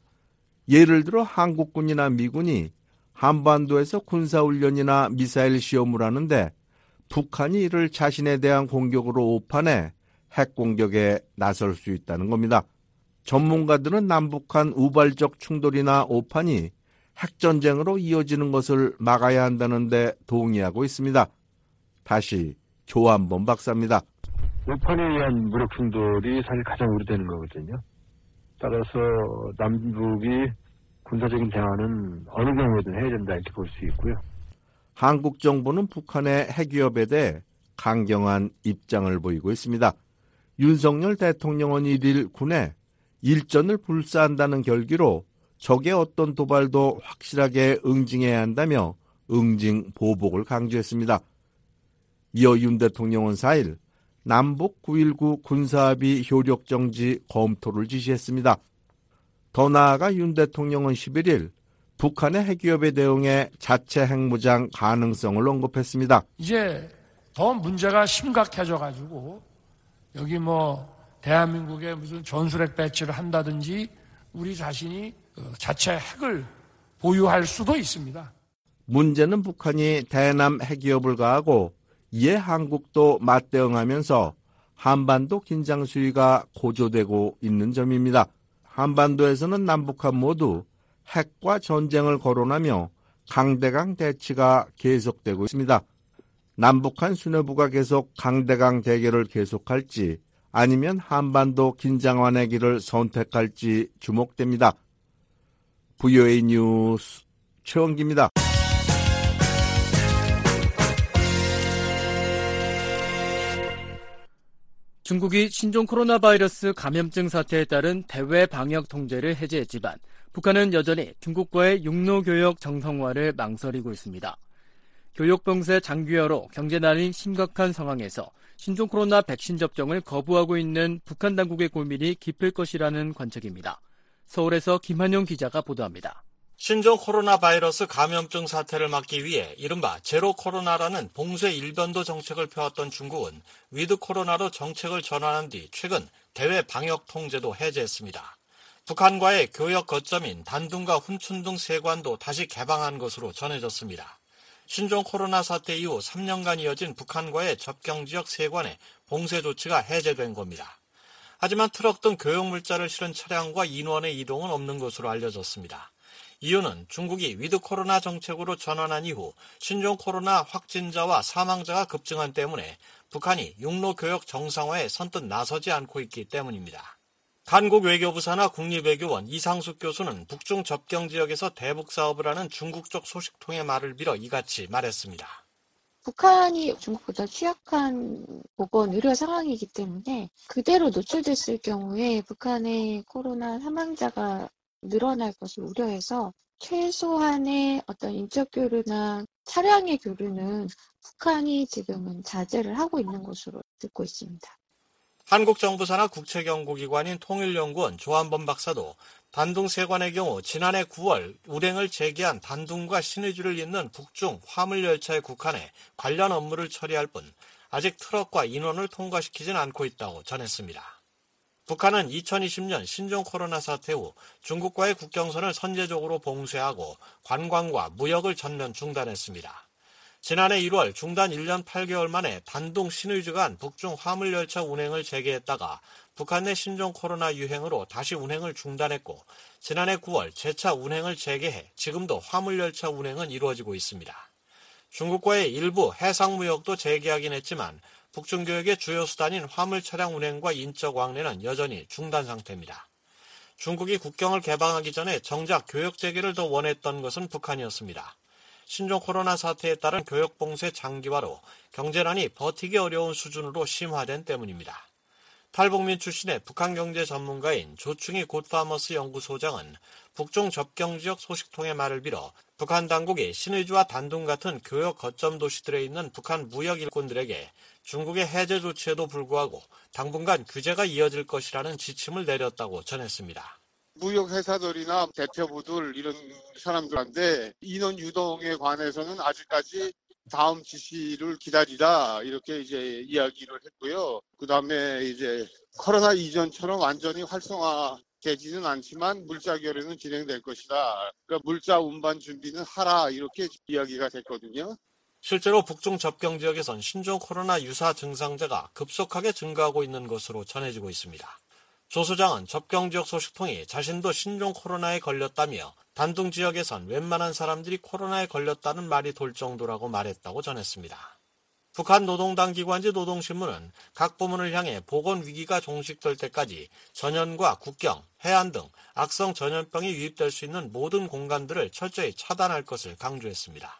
예를 들어 한국군이나 미군이 한반도에서 군사훈련이나 미사일 시험을 하는데 북한이 이를 자신에 대한 공격으로 오판해 핵공격에 나설 수 있다는 겁니다. 전문가들은 남북한 우발적 충돌이나 오판이 핵전쟁으로 이어지는 것을 막아야 한다는 데 동의하고 있습니다. 다시 조한범 박사입니다. 오판에 의한 무력 충돌이 사실 가장 우려되는 거거든요. 따라서 남북이 군사적인 대화는 어느 경우에든 해야 된다 이렇게 볼 수 있고요. 한국 정부는 북한의 핵위협에 대해 강경한 입장을 보이고 있습니다. 윤석열 대통령은 1일 군에 일전을 불사한다는 결기로 적의 어떤 도발도 확실하게 응징해야 한다며 응징 보복을 강조했습니다. 이어 윤 대통령은 4일 남북 9.19 군사합의 효력 정지 검토를 지시했습니다. 더 나아가 윤 대통령은 11일 북한의 핵위협에 대응해 자체 핵무장 가능성을 언급했습니다. 이제 더 문제가 심각해져가지고 여기 대한민국에 무슨 전술핵 배치를 한다든지 우리 자신이 자체 핵을 보유할 수도 있습니다. 문제는 북한이 대남 핵위협을 가하고 이에 한국도 맞대응하면서 한반도 긴장 수위가 고조되고 있는 점입니다. 한반도에서는 남북한 모두 핵과 전쟁을 거론하며 강대강 대치가 계속되고 있습니다. 남북한 수뇌부가 계속 강대강 대결을 계속할지 아니면 한반도 긴장 완화의 길을 선택할지 주목됩니다. VOA 뉴스 최원기입니다. 중국이 신종 코로나 바이러스 감염증 사태에 따른 대외 방역 통제를 해제했지만 북한은 여전히 중국과의 육로교역 정상화를 망설이고 있습니다. 교역 봉쇄 장기화로 경제난이 심각한 상황에서 신종 코로나 백신 접종을 거부하고 있는 북한 당국의 고민이 깊을 것이라는 관측입니다. 서울에서 김한용 기자가 보도합니다. 신종 코로나 바이러스 감염증 사태를 막기 위해 이른바 제로 코로나라는 봉쇄 일변도 정책을 펴왔던 중국은 위드 코로나로 정책을 전환한 뒤 최근 대외 방역 통제도 해제했습니다. 북한과의 교역 거점인 단둥과 훈춘 등 세관도 다시 개방한 것으로 전해졌습니다. 신종 코로나 사태 이후 3년간 이어진 북한과의 접경지역 세관의 봉쇄 조치가 해제된 겁니다. 하지만 트럭 등 교역물자를 실은 차량과 인원의 이동은 없는 것으로 알려졌습니다. 이유는 중국이 위드 코로나 정책으로 전환한 이후 신종 코로나 확진자와 사망자가 급증한 때문에 북한이 육로교역 정상화에 선뜻 나서지 않고 있기 때문입니다. 한국 외교부 산하 국립외교원 이상숙 교수는 북중 접경 지역에서 대북 사업을 하는 중국 쪽 소식통의 말을 빌어 이같이 말했습니다. 북한이 중국보다 취약한 보건 의료 상황이기 때문에 그대로 노출됐을 경우에 북한의 코로나 사망자가 늘어날 것을 우려해서 최소한의 어떤 인적 교류나 차량의 교류는 북한이 지금은 자제를 하고 있는 것으로 듣고 있습니다. 한국 정부 산하 국책연구기관인 통일연구원 조한범 박사도 단둥 세관의 경우 지난해 9월 운행을 재개한 단둥과 신의주를 잇는 북중 화물열차의 국한에 관련 업무를 처리할 뿐 아직 트럭과 인원을 통과시키진 않고 있다고 전했습니다. 북한은 2020년 신종 코로나 사태 후 중국과의 국경선을 선제적으로 봉쇄하고 관광과 무역을 전면 중단했습니다. 지난해 1월 중단 1년 8개월 만에 단둥 신의주 간 북중 화물열차 운행을 재개했다가 북한 내 신종 코로나 유행으로 다시 운행을 중단했고 지난해 9월 재차 운행을 재개해 지금도 화물열차 운행은 이루어지고 있습니다. 중국과의 일부 해상무역도 재개하긴 했지만 북중교역의 주요 수단인 화물차량 운행과 인적 왕래는 여전히 중단 상태입니다. 중국이 국경을 개방하기 전에 정작 교역 재개를 더 원했던 것은 북한이었습니다. 신종 코로나 사태에 따른 교역 봉쇄 장기화로 경제난이 버티기 어려운 수준으로 심화된 때문입니다. 탈북민 출신의 북한 경제 전문가인 조충희 굿파머스 연구소장은 북중 접경지역 소식통의 말을 빌어 북한 당국이 신의주와 단둥 같은 교역 거점 도시들에 있는 북한 무역 일꾼들에게 중국의 해제 조치에도 불구하고 당분간 규제가 이어질 것이라는 지침을 내렸다고 전했습니다. 무역 회사들이나 대표부들 이런 사람들한테 인원 유동에 관해서는 아직까지 다음 지시를 기다리라 이렇게 이제 이야기를 했고요. 그다음에 이제 코로나 이전처럼 완전히 활성화되지는 않지만 물자 결례는 진행될 것이다. 그러니까 물자 운반 준비는 하라 이렇게 이야기가 됐거든요. 실제로 북중 접경 지역에선 신종 코로나 유사 증상자가 급속하게 증가하고 있는 것으로 전해지고 있습니다. 조 소장은 접경지역 소식통이 자신도 신종 코로나에 걸렸다며 단둥 지역에선 웬만한 사람들이 코로나에 걸렸다는 말이 돌 정도라고 말했다고 전했습니다. 북한 노동당 기관지 노동신문은 각 부문을 향해 보건위기가 종식될 때까지 전연과 국경, 해안 등 악성 전염병이 유입될 수 있는 모든 공간들을 철저히 차단할 것을 강조했습니다.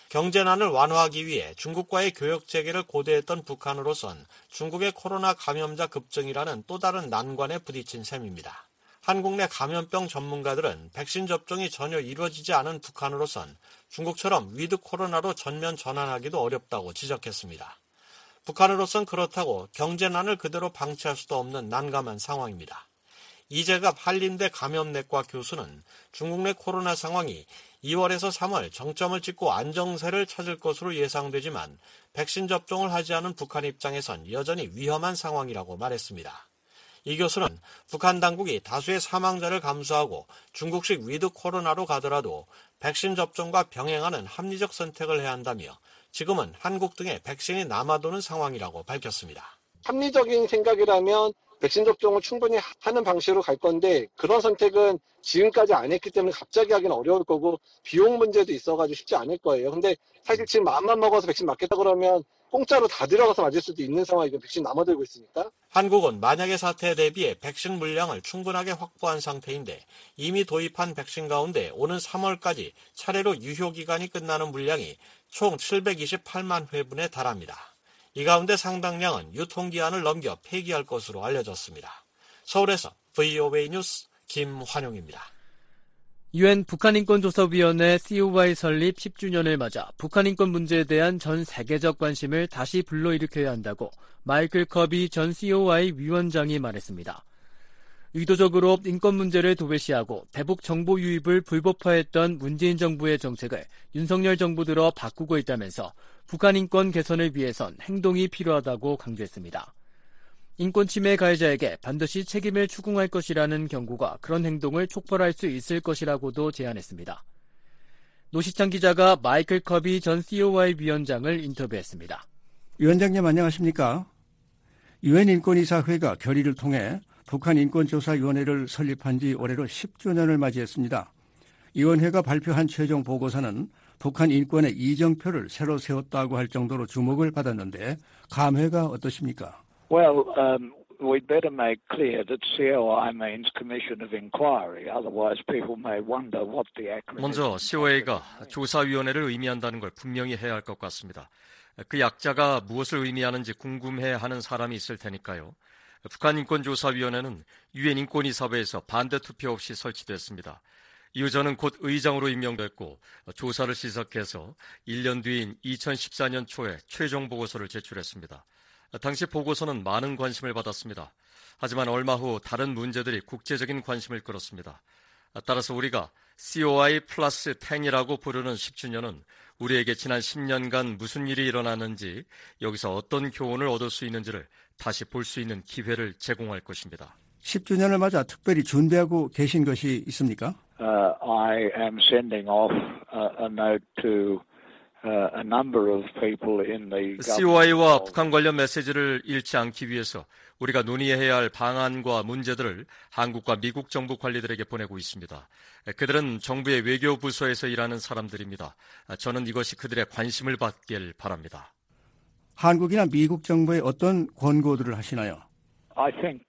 경제난을 완화하기 위해 중국과의 교역 재개를 고대했던 북한으로선 중국의 코로나 감염자 급증이라는 또 다른 난관에 부딪힌 셈입니다. 한국 내 감염병 전문가들은 백신 접종이 전혀 이루어지지 않은 북한으로선 중국처럼 위드 코로나로 전면 전환하기도 어렵다고 지적했습니다. 북한으로선 그렇다고 경제난을 그대로 방치할 수도 없는 난감한 상황입니다. 이재갑 한림대 감염내과 교수는 중국 내 코로나 상황이 2월에서 3월 정점을 찍고 안정세를 찾을 것으로 예상되지만 백신 접종을 하지 않은 북한 입장에선 여전히 위험한 상황이라고 말했습니다. 이 교수는 북한 당국이 다수의 사망자를 감수하고 중국식 위드 코로나로 가더라도 백신 접종과 병행하는 합리적 선택을 해야 한다며 지금은 한국 등에 백신이 남아도는 상황이라고 밝혔습니다. 합리적인 생각이라면 백신 접종을 충분히 하는 방식으로 갈 건데 그런 선택은 지금까지 안 했기 때문에 갑자기 하기는 어려울 거고 비용 문제도 있어가지고 쉽지 않을 거예요. 근데 사실 지금 마음만 먹어서 백신 맞겠다 그러면 공짜로 다 들어가서 맞을 수도 있는 상황이고 백신 남아들고 있으니까. 한국은 만약의 사태에 대비해 백신 물량을 충분하게 확보한 상태인데 이미 도입한 백신 가운데 오는 3월까지 차례로 유효기간이 끝나는 물량이 총 728만 회분에 달합니다. 이 가운데 상당량은 유통기한을 넘겨 폐기할 것으로 알려졌습니다. 서울에서 VOA 뉴스 김환용입니다. UN 북한인권조사위원회 COI 설립 10주년을 맞아 북한 인권 문제에 대한 전 세계적 관심을 다시 불러일으켜야 한다고 마이클 커비 전 COI 위원장이 말했습니다. 의도적으로 인권 문제를 도외시하고 대북 정보 유입을 불법화했던 문재인 정부의 정책을 윤석열 정부 들어 바꾸고 있다면서 북한 인권 개선을 위해선 행동이 필요하다고 강조했습니다. 인권 침해 가해자에게 반드시 책임을 추궁할 것이라는 경고가 그런 행동을 촉발할 수 있을 것이라고도 제안했습니다. 노시창 기자가 마이클 커비 전 COI 위원장을 인터뷰했습니다. 위원장님 안녕하십니까? UN 인권이사회가 결의를 통해 북한인권조사위원회를 설립한 지 올해로 10주년을 맞이했습니다. 위원회가 발표한 최종 보고서는 북한 인권의 이정표를 새로 세웠다고 할 정도로 주목을 받았는데 감회가 어떠십니까? Well, we'd better make clear that COI means Commission of Inquiry. Otherwise people may wonder what the acronym is. 먼저 COI가 조사위원회를 의미한다는 걸 분명히 해야 할 것 같습니다. 그 약자가 무엇을 의미하는지 궁금해하는 사람이 있을 테니까요. 북한인권조사위원회는 UN 인권이사회에서 반대 투표 없이 설치됐습니다. 이후 저는 곧 의장으로 임명됐고 조사를 시작해서 1년 뒤인 2014년 초에 최종 보고서를 제출했습니다. 당시 보고서는 많은 관심을 받았습니다. 하지만 얼마 후 다른 문제들이 국제적인 관심을 끌었습니다. 따라서 우리가 COI 플러스 10이라고 부르는 10주년은 우리에게 지난 10년간 무슨 일이 일어났는지, 여기서 어떤 교훈을 얻을 수 있는지를 다시 볼 수 있는 기회를 제공할 것입니다. 10주년을 맞아 특별히 준비하고 계신 것이 있습니까? I am sending off a note to a number of people in the COI와 북한 관련 메시지를 잃지 않기 위해서 우리가 논의해야 할 방안과 문제들을 한국과 미국 정부 관리들에게 보내고 있습니다. 그들은 정부의 외교부서에서 일하는 사람들입니다. 저는 이것이 그들의 관심을 받길 바랍니다. 한국이나 미국 정부에 어떤 권고들을 하시나요? I think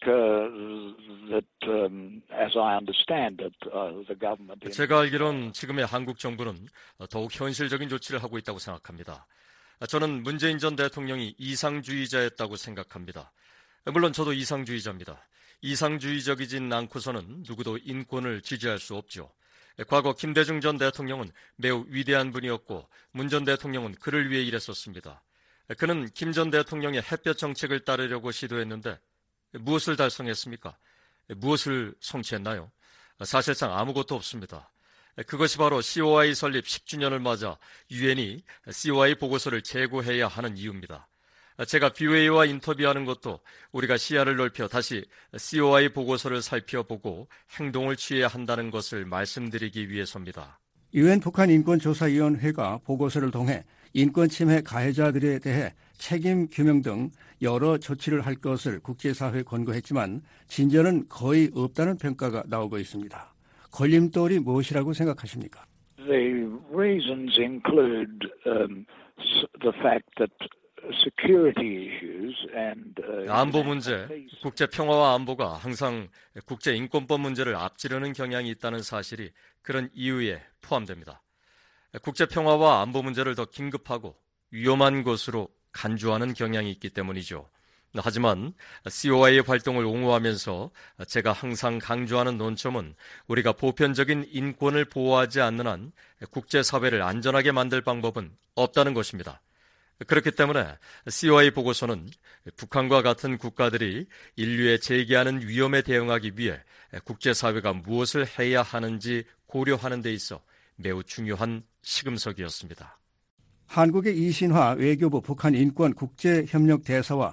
that, as I understand it, the government. 제가 알기론 지금의 한국 정부는 더욱 현실적인 조치를 하고 있다고 생각합니다. 저는 문재인 전 대통령이 이상주의자였다고 생각합니다. 물론 저도 이상주의자입니다. 이상주의적이진 않고서는 누구도 인권을 지지할 수 없죠. 과거 김대중 전 대통령은 매우 위대한 분이었고 문 전 대통령은 그를 위해 일했었습니다. 그는 김 전 대통령의 햇볕 정책을 따르려고 시도했는데 무엇을 달성했습니까? 무엇을 성취했나요? 사실상 아무것도 없습니다. 그것이 바로 COI 설립 10주년을 맞아 유엔이 COI 보고서를 제고해야 하는 이유입니다. 제가 BOA와 인터뷰하는 것도 우리가 시야를 넓혀 다시 COI 보고서를 살펴보고 행동을 취해야 한다는 것을 말씀드리기 위해서입니다. 유엔 북한 인권조사위원회가 보고서를 통해 인권 침해 가해자들에 대해 책임 규명 등 여러 조치를 할 것을 국제사회에 권고했지만 진전은 거의 없다는 평가가 나오고 있습니다. 걸림돌이 무엇이라고 생각하십니까? The reasons include the fact that security issues and 안보 문제, 국제 평화와 안보가 항상 국제 인권법 문제를 앞지르는 경향이 있다는 사실이 그런 이유에 포함됩니다. 국제 평화와 안보 문제를 더 긴급하고 위험한 것으로 간주하는 경향이 있기 때문이죠. 하지만 COI의 활동을 옹호하면서 제가 항상 강조하는 논점은 우리가 보편적인 인권을 보호하지 않는 한 국제사회를 안전하게 만들 방법은 없다는 것입니다. 그렇기 때문에 COI 보고서는 북한과 같은 국가들이 인류에 제기하는 위험에 대응하기 위해 국제사회가 무엇을 해야 하는지 고려하는 데 있어 매우 중요한 시금석이었습니다. 한국의 이신화 외교부 북한 인권 국제협력 대사와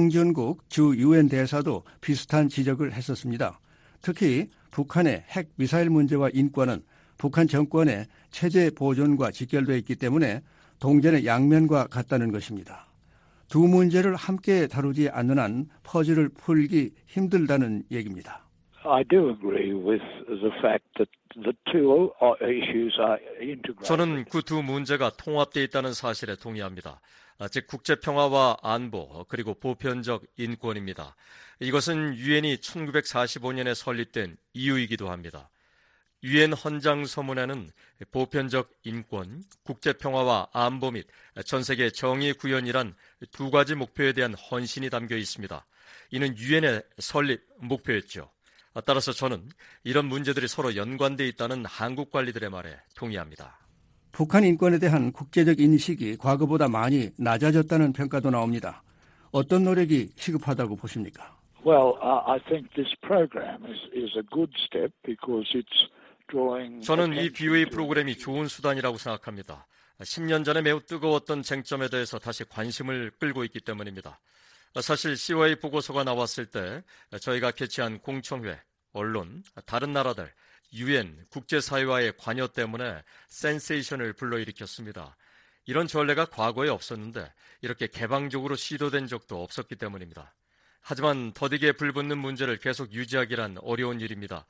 황준국 주 유엔 대사도 비슷한 지적을 했었습니다. 특히 북한의 핵 미사일 문제와 인권은 북한 정권의 체제 보존과 직결되어 있기 때문에 동전의 양면과 같다는 것입니다. 두 문제를 함께 다루지 않는 한 퍼즐을 풀기 힘들다는 얘기입니다. I do agree with the fact that the two issues are integrated. 저는 그 두 문제가 통합되어 있다는 사실에 동의합니다. 즉 국제평화와 안보 그리고 보편적 인권입니다. 이것은 유엔이 1945년에 설립된 이유이기도 합니다. 유엔 헌장서문에는 보편적 인권, 국제평화와 안보 및 전세계 정의 구현이란 두 가지 목표에 대한 헌신이 담겨 있습니다. 이는 유엔의 설립 목표였죠. 따라서 저는 이런 문제들이 서로 연관되어 있다는 한국 관리들의 말에 동의합니다. 북한 인권에 대한 국제적 인식이 과거보다 많이 낮아졌다는 평가도 나옵니다. 어떤 노력이 시급하다고 보십니까? Well, I think this program is a good step because it's drawing. 저는 이 BOA 프로그램이 좋은 수단이라고 생각합니다. 10년 전에 매우 뜨거웠던 쟁점에 대해서 다시 관심을 끌고 있기 때문입니다. 사실 COI 보고서가 나왔을 때 저희가 개최한 공청회, 언론, 다른 나라들, 유엔, 국제사회와의 관여 때문에 센세이션을 불러일으켰습니다. 이런 전례가 과거에 없었는데 이렇게 개방적으로 시도된 적도 없었기 때문입니다. 하지만 더디게 불붙는 문제를 계속 유지하기란 어려운 일입니다.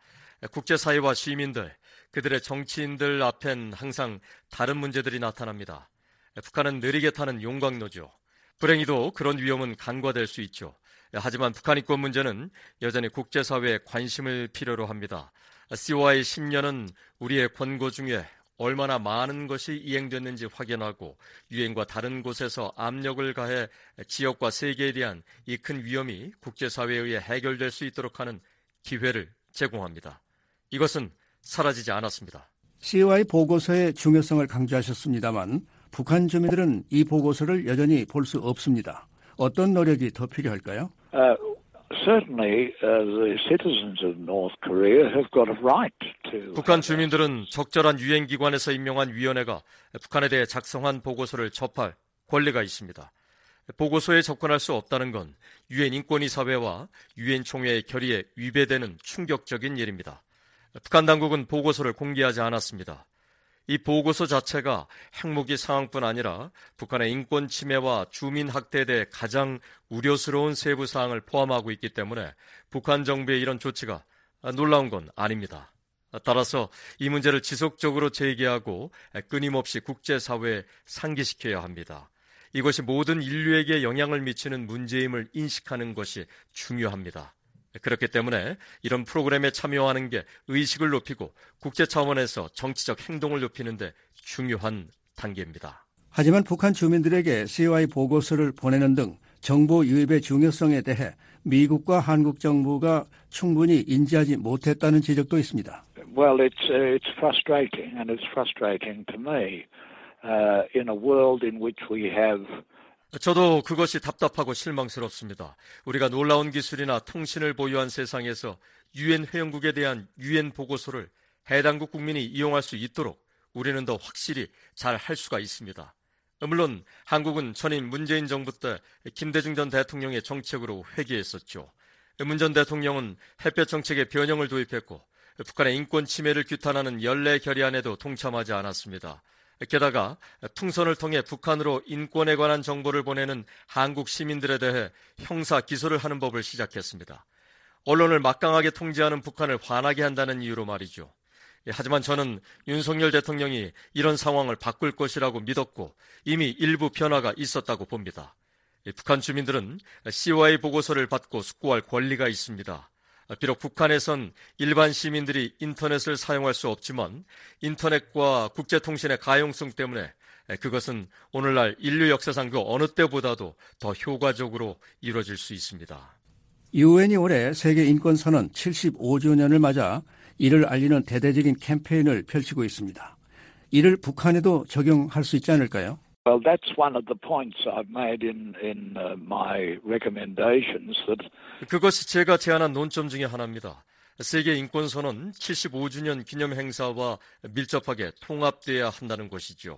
국제사회와 시민들, 그들의 정치인들 앞엔 항상 다른 문제들이 나타납니다. 북한은 느리게 타는 용광로죠. 불행히도 그런 위험은 간과될 수 있죠. 하지만 북한 인권 문제는 여전히 국제사회에 관심을 필요로 합니다. COI 10년은 우리의 권고 중에 얼마나 많은 것이 이행됐는지 확인하고 유엔과 다른 곳에서 압력을 가해 지역과 세계에 대한 이 큰 위험이 국제사회에 의해 해결될 수 있도록 하는 기회를 제공합니다. 이것은 사라지지 않았습니다. COI 보고서의 중요성을 강조하셨습니다만 북한 주민들은 이 보고서를 여전히 볼 수 없습니다. 어떤 노력이 더 필요할까요? Certainly, the citizens of North Korea have got a right to. 북한 주민들은 적절한 유엔 기관에서 임명한 위원회가 북한에 대해 작성한 보고서를 접할 권리가 있습니다. 보고서에 접근할 수 없다는 건 유엔 인권이사회와 유엔 총회의 결의에 위배되는 충격적인 일입니다. 북한 당국은 보고서를 공개하지 않았습니다. 이 보고서 자체가 핵무기 상황뿐 아니라 북한의 인권 침해와 주민 학대에 대해 가장 우려스러운 세부 사항을 포함하고 있기 때문에 북한 정부의 이런 조치가 놀라운 건 아닙니다. 따라서 이 문제를 지속적으로 제기하고 끊임없이 국제사회에 상기시켜야 합니다. 이것이 모든 인류에게 영향을 미치는 문제임을 인식하는 것이 중요합니다. 그렇기 때문에 이런 프로그램에 참여하는 게 의식을 높이고 국제 차원에서 정치적 행동을 높이는 데 중요한 단계입니다. 하지만 북한 주민들에게 COI 보고서를 보내는 등 정보 유입의 중요성에 대해 미국과 한국 정부가 충분히 인지하지 못했다는 지적도 있습니다. Well, it's frustrating, and it's frustrating to me in a world in which we have. 저도 그것이 답답하고 실망스럽습니다. 우리가 놀라운 기술이나 통신을 보유한 세상에서 유엔 회원국에 대한 유엔 보고서를 해당국 국민이 이용할 수 있도록 우리는 더 확실히 잘 할 수가 있습니다. 물론 한국은 전임 문재인 정부 때 김대중 전 대통령의 정책으로 회귀했었죠. 문 전 대통령은 햇볕 정책에 변형을 도입했고 북한의 인권 침해를 규탄하는 연례 결의안에도 동참하지 않았습니다. 게다가 풍선을 통해 북한으로 인권에 관한 정보를 보내는 한국 시민들에 대해 형사 기소를 하는 법을 시작했습니다. 언론을 막강하게 통제하는 북한을 화나게 한다는 이유로 말이죠. 하지만 저는 윤석열 대통령이 이런 상황을 바꿀 것이라고 믿었고 이미 일부 변화가 있었다고 봅니다. 북한 주민들은 COI 보고서를 받고 숙고할 권리가 있습니다. 비록 북한에선 일반 시민들이 인터넷을 사용할 수 없지만 인터넷과 국제통신의 가용성 때문에 그것은 오늘날 인류 역사상 그 어느 때보다도 더 효과적으로 이루어질 수 있습니다. 유엔이 올해 세계인권선언 75주년을 맞아 이를 알리는 대대적인 캠페인을 펼치고 있습니다. 이를 북한에도 적용할 수 있지 않을까요? Well, that's one of the points I've made in my recommendations. 그것이 제가 제안한 논점 중에 하나입니다. 세계인권선언 75주년 기념 행사와 밀접하게 통합돼야 한다는 것이죠.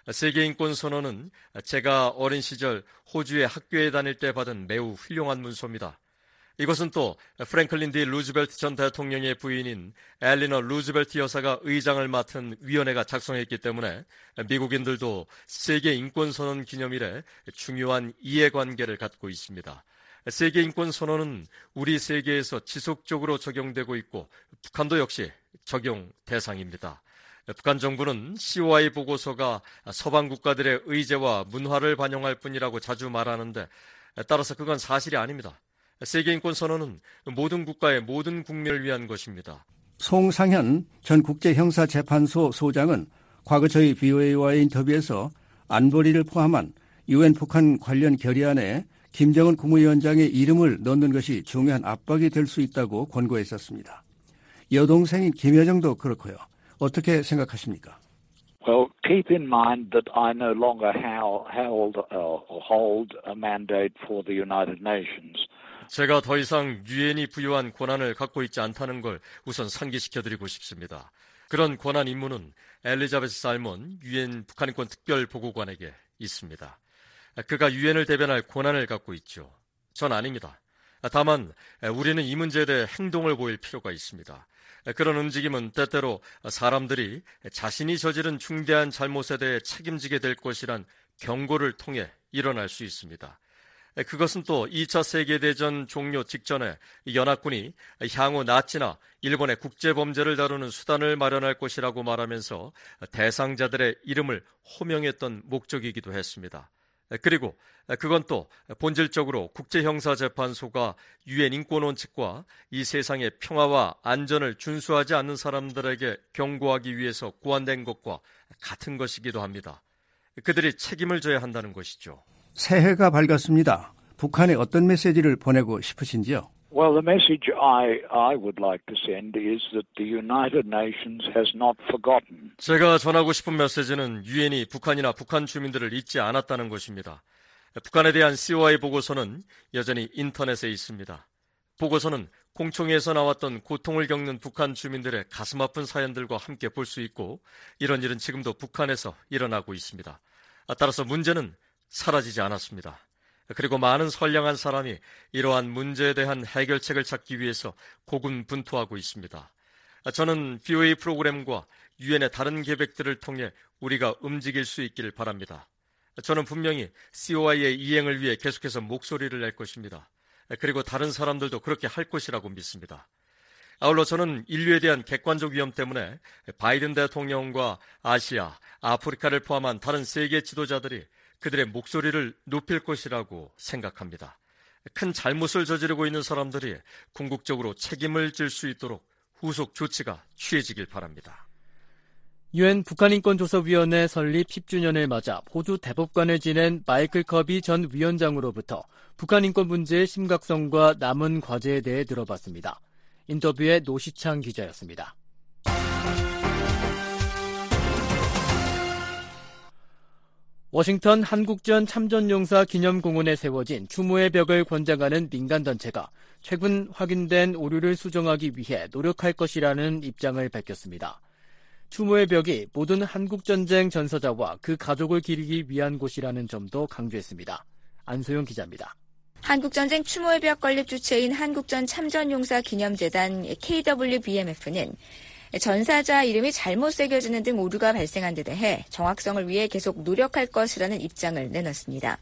세계인권선언은 제가 어린 시절 호주의 학교에 다닐 때 받은 매우 훌륭한 문서입니다. 이것은 또 프랭클린 D. 루즈벨트 전 대통령의 부인인 엘리너 루즈벨트 여사가 의장을 맡은 위원회가 작성했기 때문에 미국인들도 세계인권선언 기념일에 중요한 이해관계를 갖고 있습니다. 세계인권선언은 우리 세계에서 지속적으로 적용되고 있고 북한도 역시 적용 대상입니다. 북한 정부는 COI 보고서가 서방 국가들의 의제와 문화를 반영할 뿐이라고 자주 말하는데 따라서 그건 사실이 아닙니다. 세계인권선언은 모든 국가의 모든 국민을 위한 것입니다. 송상현 전 국제형사재판소 소장은 과거 저희 VOA와의 인터뷰에서 안보리를 포함한 유엔 북한 관련 결의안에 김정은 국무위원장의 이름을 넣는 것이 중요한 압박이 될 수 있다고 권고했었습니다. 여동생인 김여정도 그렇고요. 어떻게 생각하십니까? Well, keep in mind that I no longer hold a mandate for the United Nations. 제가 더 이상 유엔이 부여한 권한을 갖고 있지 않다는 걸 우선 상기시켜드리고 싶습니다. 그런 권한 임무는 엘리자베스 살몬 유엔 북한인권 특별보고관에게 있습니다. 그가 유엔을 대변할 권한을 갖고 있죠. 전 아닙니다. 다만 우리는 이 문제에 대해 행동을 보일 필요가 있습니다. 그런 움직임은 때때로 사람들이 자신이 저지른 중대한 잘못에 대해 책임지게 될 것이란 경고를 통해 일어날 수 있습니다. 그것은 또 2차 세계대전 종료 직전에 연합군이 향후 나치나 일본의 국제범죄를 다루는 수단을 마련할 것이라고 말하면서 대상자들의 이름을 호명했던 목적이기도 했습니다. 그리고 그건 또 본질적으로 국제형사재판소가 유엔 인권원칙과 이 세상의 평화와 안전을 준수하지 않는 사람들에게 경고하기 위해서 고안된 것과 같은 것이기도 합니다. 그들이 책임을 져야 한다는 것이죠. 새해가 밝았습니다. 북한에 어떤 메시지를 보내고 싶으신지요? Well, the message I would like to send is that the United Nations has not forgotten. 제가 전하고 싶은 메시지는 유엔이 북한이나 북한 주민들을 잊지 않았다는 것입니다. 북한에 대한 COI 보고서는 여전히 인터넷에 있습니다. 보고서는 공청회에서 나왔던 고통을 겪는 북한 주민들의 가슴 아픈 사연들과 함께 볼 수 있고 이런 일은 지금도 북한에서 일어나고 있습니다. 따라서 문제는 사라지지 않았습니다. 그리고 많은 선량한 사람이 이러한 문제에 대한 해결책을 찾기 위해서 고군분투하고 있습니다. 저는 BOA 프로그램과 유엔의 다른 계획들을 통해 우리가 움직일 수 있기를 바랍니다. 저는 분명히 COI의 이행을 위해 계속해서 목소리를 낼 것입니다. 그리고 다른 사람들도 그렇게 할 것이라고 믿습니다. 아울러 저는 인류에 대한 객관적 위험 때문에 바이든 대통령과 아시아, 아프리카를 포함한 다른 세계 지도자들이 그들의 목소리를 높일 것이라고 생각합니다. 큰 잘못을 저지르고 있는 사람들이 궁극적으로 책임을 질 수 있도록 후속 조치가 취해지길 바랍니다. 유엔 북한인권조사위원회 설립 10주년을 맞아 호주 대법관을 지낸 마이클 커비 전 위원장으로부터 북한 인권 문제의 심각성과 남은 과제에 대해 들어봤습니다. 인터뷰의 노시창 기자였습니다. 워싱턴 한국전 참전용사 기념공원에 세워진 추모의 벽을 권장하는 민간단체가 최근 확인된 오류를 수정하기 위해 노력할 것이라는 입장을 밝혔습니다. 추모의 벽이 모든 한국전쟁 전사자와 그 가족을 기리기 위한 곳이라는 점도 강조했습니다. 안소영 기자입니다. 한국전쟁 추모의 벽 건립 주체인 한국전 참전용사 기념재단 KWBMF는 전사자 이름이 잘못 새겨지는 등 오류가 발생한 데 대해 정확성을 위해 계속 노력할 것이라는 입장을 내놨습니다.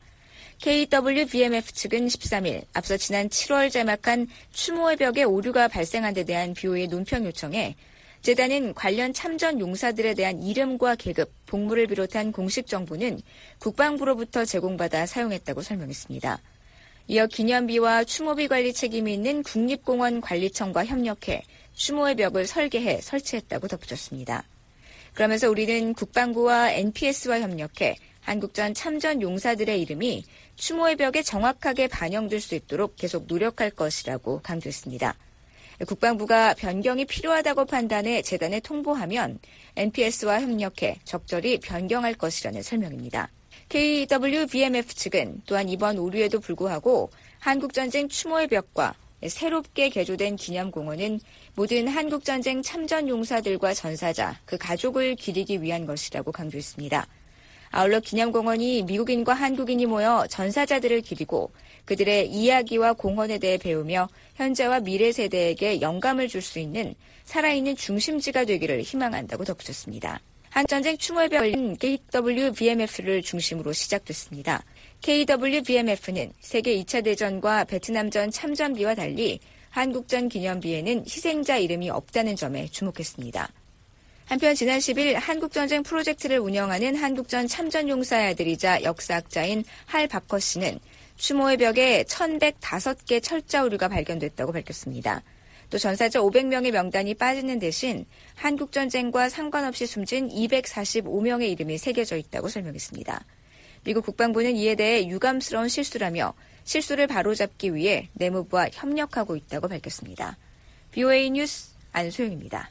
KWBMF 측은 13일 앞서 지난 7월 제막한 추모의 벽에 오류가 발생한 데 대한 BO의 논평 요청에 재단은 관련 참전 용사들에 대한 이름과 계급, 복무를 비롯한 공식 정보는 국방부로부터 제공받아 사용했다고 설명했습니다. 이어 기념비와 추모비 관리 책임이 있는 국립공원관리청과 협력해 추모의 벽을 설계해 설치했다고 덧붙였습니다. 그러면서 우리는 국방부와 NPS와 협력해 한국전 참전 용사들의 이름이 추모의 벽에 정확하게 반영될 수 있도록 계속 노력할 것이라고 강조했습니다. 국방부가 변경이 필요하다고 판단해 재단에 통보하면 NPS와 협력해 적절히 변경할 것이라는 설명입니다. KWBMF 측은 또한 이번 오류에도 불구하고 한국전쟁 추모의 벽과 새롭게 개조된 기념공원은 모든 한국전쟁 참전용사들과 전사자, 그 가족을 기리기 위한 것이라고 강조했습니다. 아울러 기념공원이 미국인과 한국인이 모여 전사자들을 기리고 그들의 이야기와 공헌에 대해 배우며 현재와 미래 세대에게 영감을 줄 수 있는 살아있는 중심지가 되기를 희망한다고 덧붙였습니다. 한전쟁 추모의 벽은 KWBMF를 중심으로 시작됐습니다. KWBMF는 세계 2차 대전과 베트남전 참전비와 달리 한국전 기념비에는 희생자 이름이 없다는 점에 주목했습니다. 한편 지난 10일 한국전쟁 프로젝트를 운영하는 한국전 참전용사의 아들이자 역사학자인 할 바커 씨는 추모의 벽에 1105개 철자 오류가 발견됐다고 밝혔습니다. 또 전사자 500명의 명단이 빠지는 대신 한국전쟁과 상관없이 숨진 245명의 이름이 새겨져 있다고 설명했습니다. 미국 국방부는 이에 대해 유감스러운 실수라며 실수를 바로잡기 위해 내무부와 협력하고 있다고 밝혔습니다. BOA 뉴스 안소영입니다.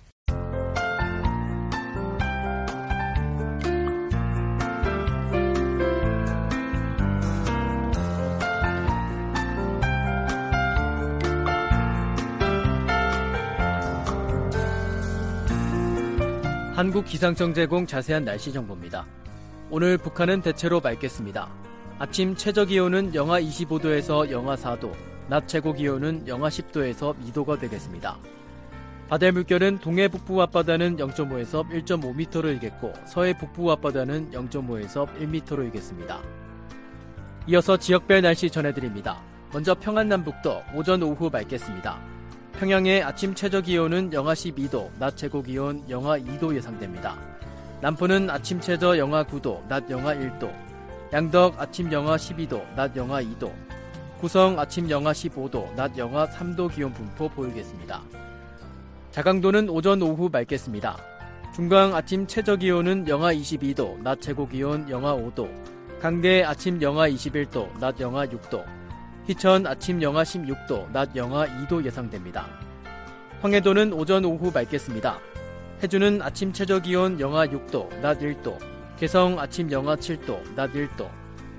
한국기상청 제공 자세한 날씨 정보입니다. 오늘 북한은 대체로 맑겠습니다. 아침 최저기온은 영하 25도에서 영하 4도, 낮 최고기온은 영하 10도에서 2도가 되겠습니다. 바다의 물결은 동해 북부 앞바다는 0.5에서 1.5m로 일겠고 서해 북부 앞바다는 0.5에서 1m로 일겠습니다. 이어서 지역별 날씨 전해드립니다. 먼저 평안남북도 오전 오후 맑겠습니다. 평양의 아침 최저기온은 영하 12도, 낮 최고기온 영하 2도 예상됩니다. 남포는 아침 최저 영하 9도, 낮 영하 1도, 양덕 아침 영하 12도, 낮 영하 2도, 구성 아침 영하 15도, 낮 영하 3도 기온 분포 보이겠습니다. 자강도는 오전 오후 맑겠습니다. 중강 아침 최저기온은 영하 22도, 낮 최고기온 영하 5도, 강대 아침 영하 21도, 낮 영하 6도, 희천 아침 영하 16도, 낮 영하 2도 예상됩니다. 황해도는 오전 오후 맑겠습니다. 해주는 아침 최저기온 영하 6도, 낮 1도, 개성 아침 영하 7도, 낮 1도,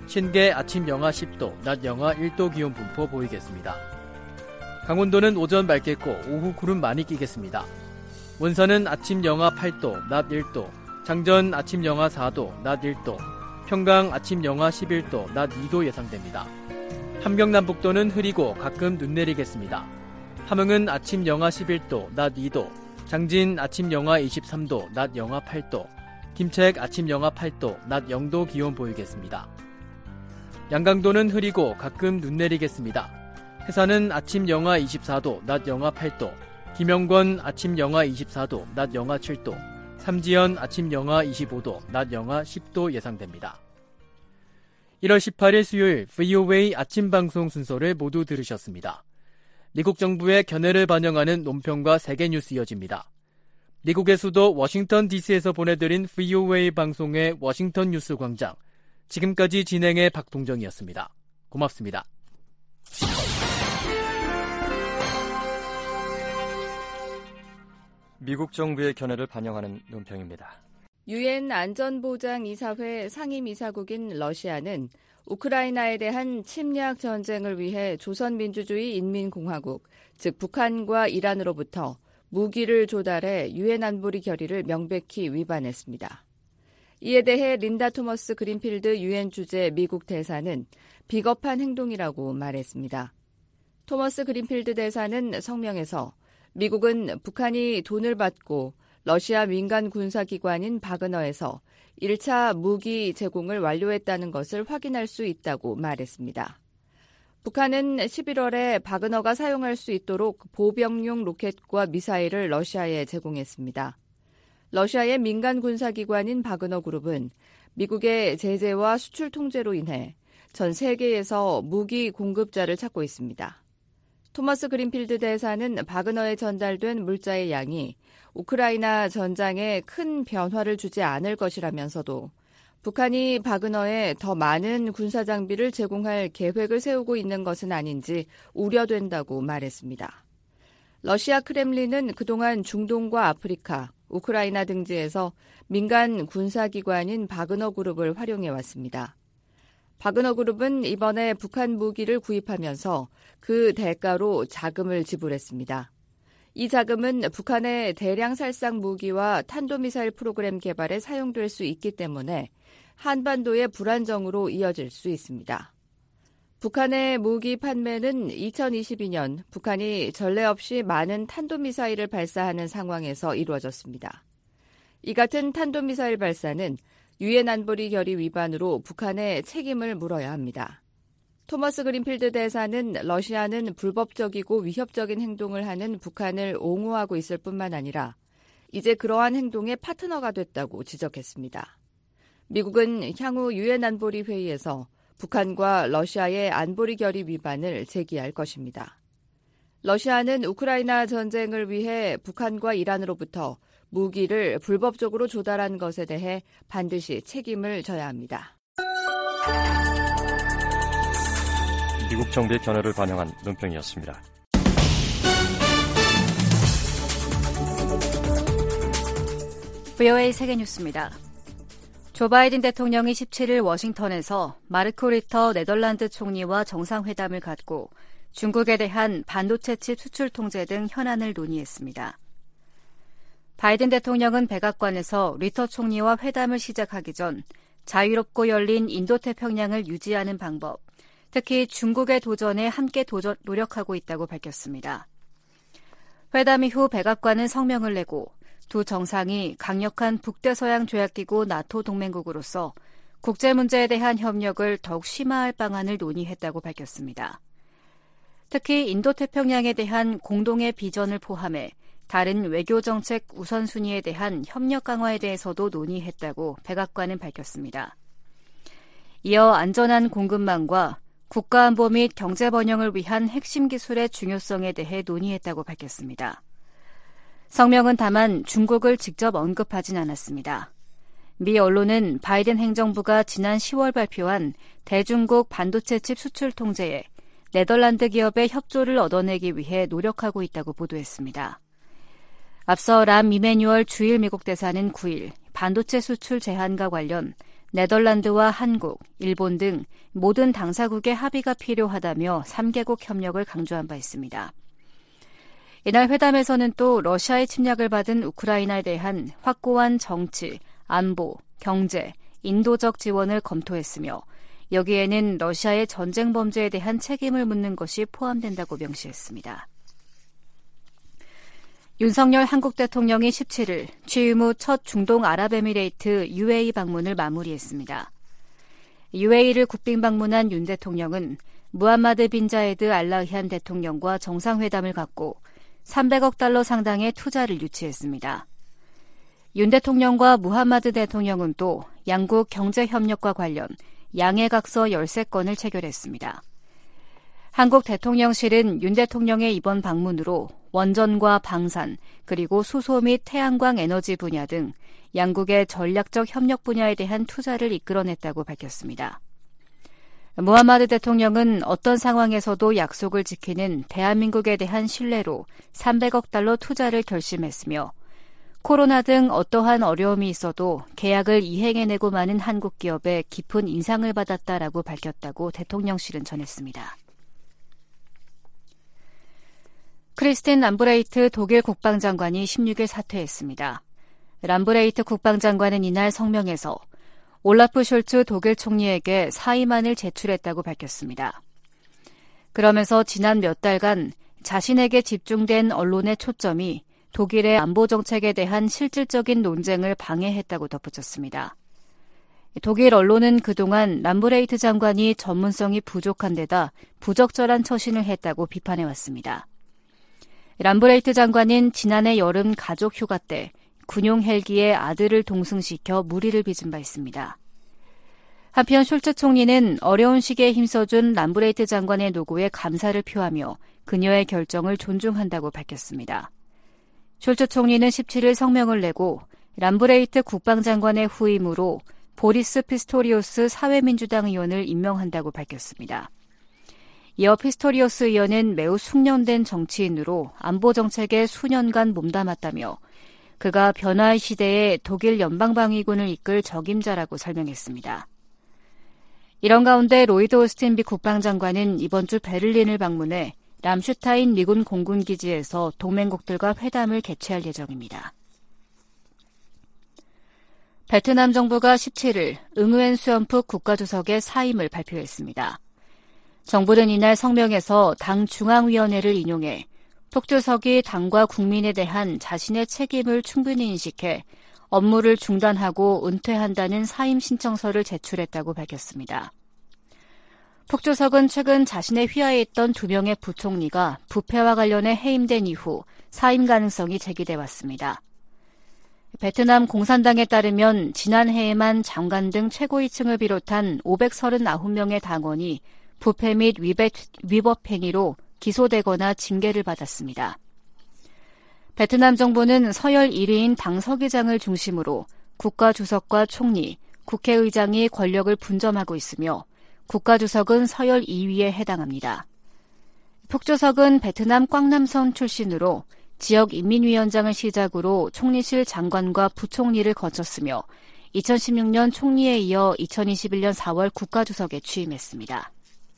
신계 아침 영하 10도, 낮 영하 1도 기온 분포 보이겠습니다. 강원도는 오전 맑겠고 오후 구름 많이 끼겠습니다. 원산은 아침 영하 8도, 낮 1도, 장전 아침 영하 4도, 낮 1도, 평강 아침 영하 11도, 낮 2도 예상됩니다. 함경남북도는 흐리고 가끔 눈 내리겠습니다. 함흥은 아침 영하 11도, 낮 2도, 장진 아침 영하 23도, 낮 영하 8도, 김책 아침 영하 8도, 낮 0도 기온 보이겠습니다. 양강도는 흐리고 가끔 눈 내리겠습니다. 해산은 아침 영하 24도, 낮 영하 8도, 김영권 아침 영하 24도, 낮 영하 7도, 삼지연 아침 영하 25도, 낮 영하 10도 예상됩니다. 1월 18일 수요일 VOA 아침 방송 순서를 모두 들으셨습니다. 미국 정부의 견해를 반영하는 논평과 세계 뉴스 이어집니다. 미국의 수도 워싱턴 DC에서 보내드린 VOA 방송의 워싱턴 뉴스 광장. 지금까지 진행의 박동정이었습니다. 고맙습니다. 미국 정부의 견해를 반영하는 논평입니다. 유엔 안전보장이사회 상임이사국인 러시아는 우크라이나에 대한 침략 전쟁을 위해 조선민주주의 인민공화국, 즉 북한과 이란으로부터 무기를 조달해 유엔 안보리 결의를 명백히 위반했습니다. 이에 대해 린다 토머스 그린필드 유엔 주재 미국 대사는 비겁한 행동이라고 말했습니다. 토머스 그린필드 대사는 성명에서 미국은 북한이 돈을 받고 러시아 민간 군사기관인 바그너에서 1차 무기 제공을 완료했다는 것을 확인할 수 있다고 말했습니다. 북한은 11월에 바그너가 사용할 수 있도록 보병용 로켓과 미사일을 러시아에 제공했습니다. 러시아의 민간 군사기관인 바그너 그룹은 미국의 제재와 수출 통제로 인해 전 세계에서 무기 공급자를 찾고 있습니다. 토머스 그린필드 대사는 바그너에 전달된 물자의 양이 우크라이나 전장에 큰 변화를 주지 않을 것이라면서도 북한이 바그너에 더 많은 군사장비를 제공할 계획을 세우고 있는 것은 아닌지 우려된다고 말했습니다. 러시아 크렘린은 그동안 중동과 아프리카, 우크라이나 등지에서 민간 군사기관인 바그너 그룹을 활용해왔습니다. 바그너 그룹은 이번에 북한 무기를 구입하면서 그 대가로 자금을 지불했습니다. 이 자금은 북한의 대량 살상 무기와 탄도미사일 프로그램 개발에 사용될 수 있기 때문에 한반도의 불안정으로 이어질 수 있습니다. 북한의 무기 판매는 2022년 북한이 전례 없이 많은 탄도미사일을 발사하는 상황에서 이루어졌습니다. 이 같은 탄도미사일 발사는 유엔 안보리 결의 위반으로 북한에 책임을 물어야 합니다. 토머스 그린필드 대사는 러시아는 불법적이고 위협적인 행동을 하는 북한을 옹호하고 있을 뿐만 아니라 이제 그러한 행동의 파트너가 됐다고 지적했습니다. 미국은 향후 유엔 안보리 회의에서 북한과 러시아의 안보리 결의 위반을 제기할 것입니다. 러시아는 우크라이나 전쟁을 위해 북한과 이란으로부터 무기를 불법적으로 조달한 것에 대해 반드시 책임을 져야 합니다. 미국 정부의 견해를 반영한 논평이었습니다. VOA 세계뉴스입니다. 조 바이든 대통령이 17일 워싱턴에서 마르크 리터 네덜란드 총리와 정상회담을 갖고 중국에 대한 반도체 칩 수출 통제 등 현안을 논의했습니다. 바이든 대통령은 백악관에서 리터 총리와 회담을 시작하기 전 자유롭고 열린 인도태평양을 유지하는 방법, 특히 중국의 도전에 함께 노력하고 있다고 밝혔습니다. 회담 이후 백악관은 성명을 내고 두 정상이 강력한 북대서양 조약기구 나토 동맹국으로서 국제 문제에 대한 협력을 더욱 심화할 방안을 논의했다고 밝혔습니다. 특히 인도태평양에 대한 공동의 비전을 포함해 다른 외교정책 우선순위에 대한 협력 강화에 대해서도 논의했다고 백악관은 밝혔습니다. 이어 안전한 공급망과 국가안보 및 경제 번영을 위한 핵심 기술의 중요성에 대해 논의했다고 밝혔습니다. 성명은 다만 중국을 직접 언급하진 않았습니다. 미 언론은 바이든 행정부가 지난 10월 발표한 대중국 반도체 칩 수출 통제에 네덜란드 기업의 협조를 얻어내기 위해 노력하고 있다고 보도했습니다. 앞서 람 이메뉴얼 주일 미국 대사는 9일 반도체 수출 제한과 관련 네덜란드와 한국, 일본 등 모든 당사국의 합의가 필요하다며 3개국 협력을 강조한 바 있습니다. 이날 회담에서는 또 러시아의 침략을 받은 우크라이나에 대한 확고한 정치, 안보, 경제, 인도적 지원을 검토했으며 여기에는 러시아의 전쟁 범죄에 대한 책임을 묻는 것이 포함된다고 명시했습니다. 윤석열 한국 대통령이 17일 취임 후 첫 중동 아랍에미레이트 UAE 방문을 마무리했습니다. UAE를 국빈 방문한 윤 대통령은 무함마드 빈 자예드 알라히안 대통령과 정상회담을 갖고 300억 달러 상당의 투자를 유치했습니다. 윤 대통령과 무함마드 대통령은 또 양국 경제협력과 관련 양해각서 13건을 체결했습니다. 한국 대통령실은 윤 대통령의 이번 방문으로 원전과 방산, 그리고 수소 및 태양광 에너지 분야 등 양국의 전략적 협력 분야에 대한 투자를 이끌어냈다고 밝혔습니다. 무함마드 대통령은 어떤 상황에서도 약속을 지키는 대한민국에 대한 신뢰로 300억 달러 투자를 결심했으며 코로나 등 어떠한 어려움이 있어도 계약을 이행해내고 마는 한국 기업에 깊은 인상을 받았다라고 밝혔다고 대통령실은 전했습니다. 크리스틴 람브레이트 독일 국방장관이 16일 사퇴했습니다. 람브레이트 국방장관은 이날 성명에서 올라프 숄츠 독일 총리에게 사의만을 제출했다고 밝혔습니다. 그러면서 지난 몇 달간 자신에게 집중된 언론의 초점이 독일의 안보 정책에 대한 실질적인 논쟁을 방해했다고 덧붙였습니다. 독일 언론은 그동안 람브레이트 장관이 전문성이 부족한 데다 부적절한 처신을 했다고 비판해왔습니다. 람브레이트 장관은 지난해 여름 가족 휴가 때 군용 헬기에 아들을 동승시켜 무리를 빚은 바 있습니다. 한편 숄츠 총리는 어려운 시기에 힘써준 람브레이트 장관의 노고에 감사를 표하며 그녀의 결정을 존중한다고 밝혔습니다. 숄츠 총리는 17일 성명을 내고 람브레이트 국방장관의 후임으로 보리스 피스토리오스 사회민주당 의원을 임명한다고 밝혔습니다. 이어 피스토리오스 의원은 매우 숙련된 정치인으로 안보 정책에 수년간 몸담았다며 그가 변화의 시대에 독일 연방방위군을 이끌 적임자라고 설명했습니다. 이런 가운데 로이드 오스틴 미 국방장관은 이번 주 베를린을 방문해 람슈타인 미군 공군기지에서 동맹국들과 회담을 개최할 예정입니다. 베트남 정부가 17일 응우엔 수연푹 국가주석의 사임을 발표했습니다. 정부는 이날 성명에서 당 중앙위원회를 인용해 푹 주석이 당과 국민에 대한 자신의 책임을 충분히 인식해 업무를 중단하고 은퇴한다는 사임 신청서를 제출했다고 밝혔습니다. 푹 주석은 최근 자신의 휘하에 있던 2명의 부총리가 부패와 관련해 해임된 이후 사임 가능성이 제기돼 왔습니다. 베트남 공산당에 따르면 지난해에만 장관 등 최고위층을 비롯한 539명의 당원이 부패 및 위법 행위로 기소되거나 징계를 받았습니다. 베트남 정부는 서열 1위인 당 서기장을 중심으로 국가주석과 총리, 국회의장이 권력을 분점하고 있으며 국가주석은 서열 2위에 해당합니다. 푹 주석은 베트남 꽝남성 출신으로 지역인민위원장을 시작으로 총리실 장관과 부총리를 거쳤으며 2016년 총리에 이어 2021년 4월 국가주석에 취임했습니다.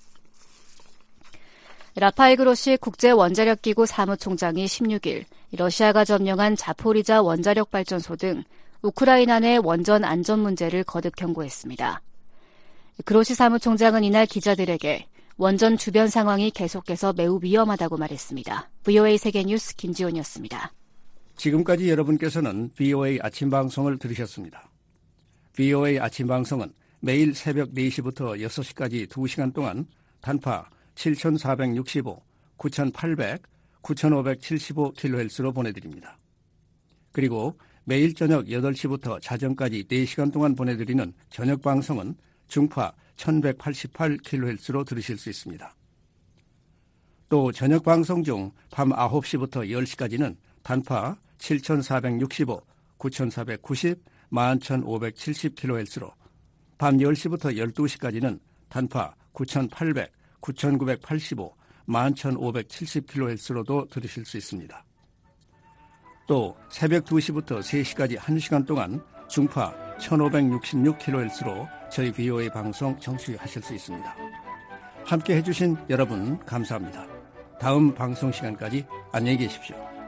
라파엘 그로시 국제원자력기구 사무총장이 16일 러시아가 점령한 자포리자 원자력 발전소 등 우크라이나 내 원전 안전 문제를 거듭 경고했습니다. 그로시 사무총장은 이날 기자들에게 원전 주변 상황이 계속해서 매우 위험하다고 말했습니다. VOA 세계뉴스 김지원이었습니다. 지금까지 여러분께서는 VOA 아침 방송을 들으셨습니다. VOA 아침 방송은 매일 새벽 4시부터 6시까지 2시간 동안 단파 7,465, 9,800, 9,575kHz로 보내드립니다. 그리고 매일 저녁 8시부터 자정까지 4시간 동안 보내드리는 저녁 방송은 중파 1188kHz로 들으실 수 있습니다. 또 저녁 방송 중 밤 9시부터 10시까지는 단파 7,465, 9,490, 11,570kHz로 밤 10시부터 12시까지는 단파 9,800, 9,985, 11,570kHz로도 들으실 수 있습니다. 또 새벽 2시부터 3시까지 1시간 동안 중파 1566kHz로 저희 VOA 방송 청취하실 수 있습니다. 함께 해주신 여러분 감사합니다. 다음 방송 시간까지 안녕히 계십시오.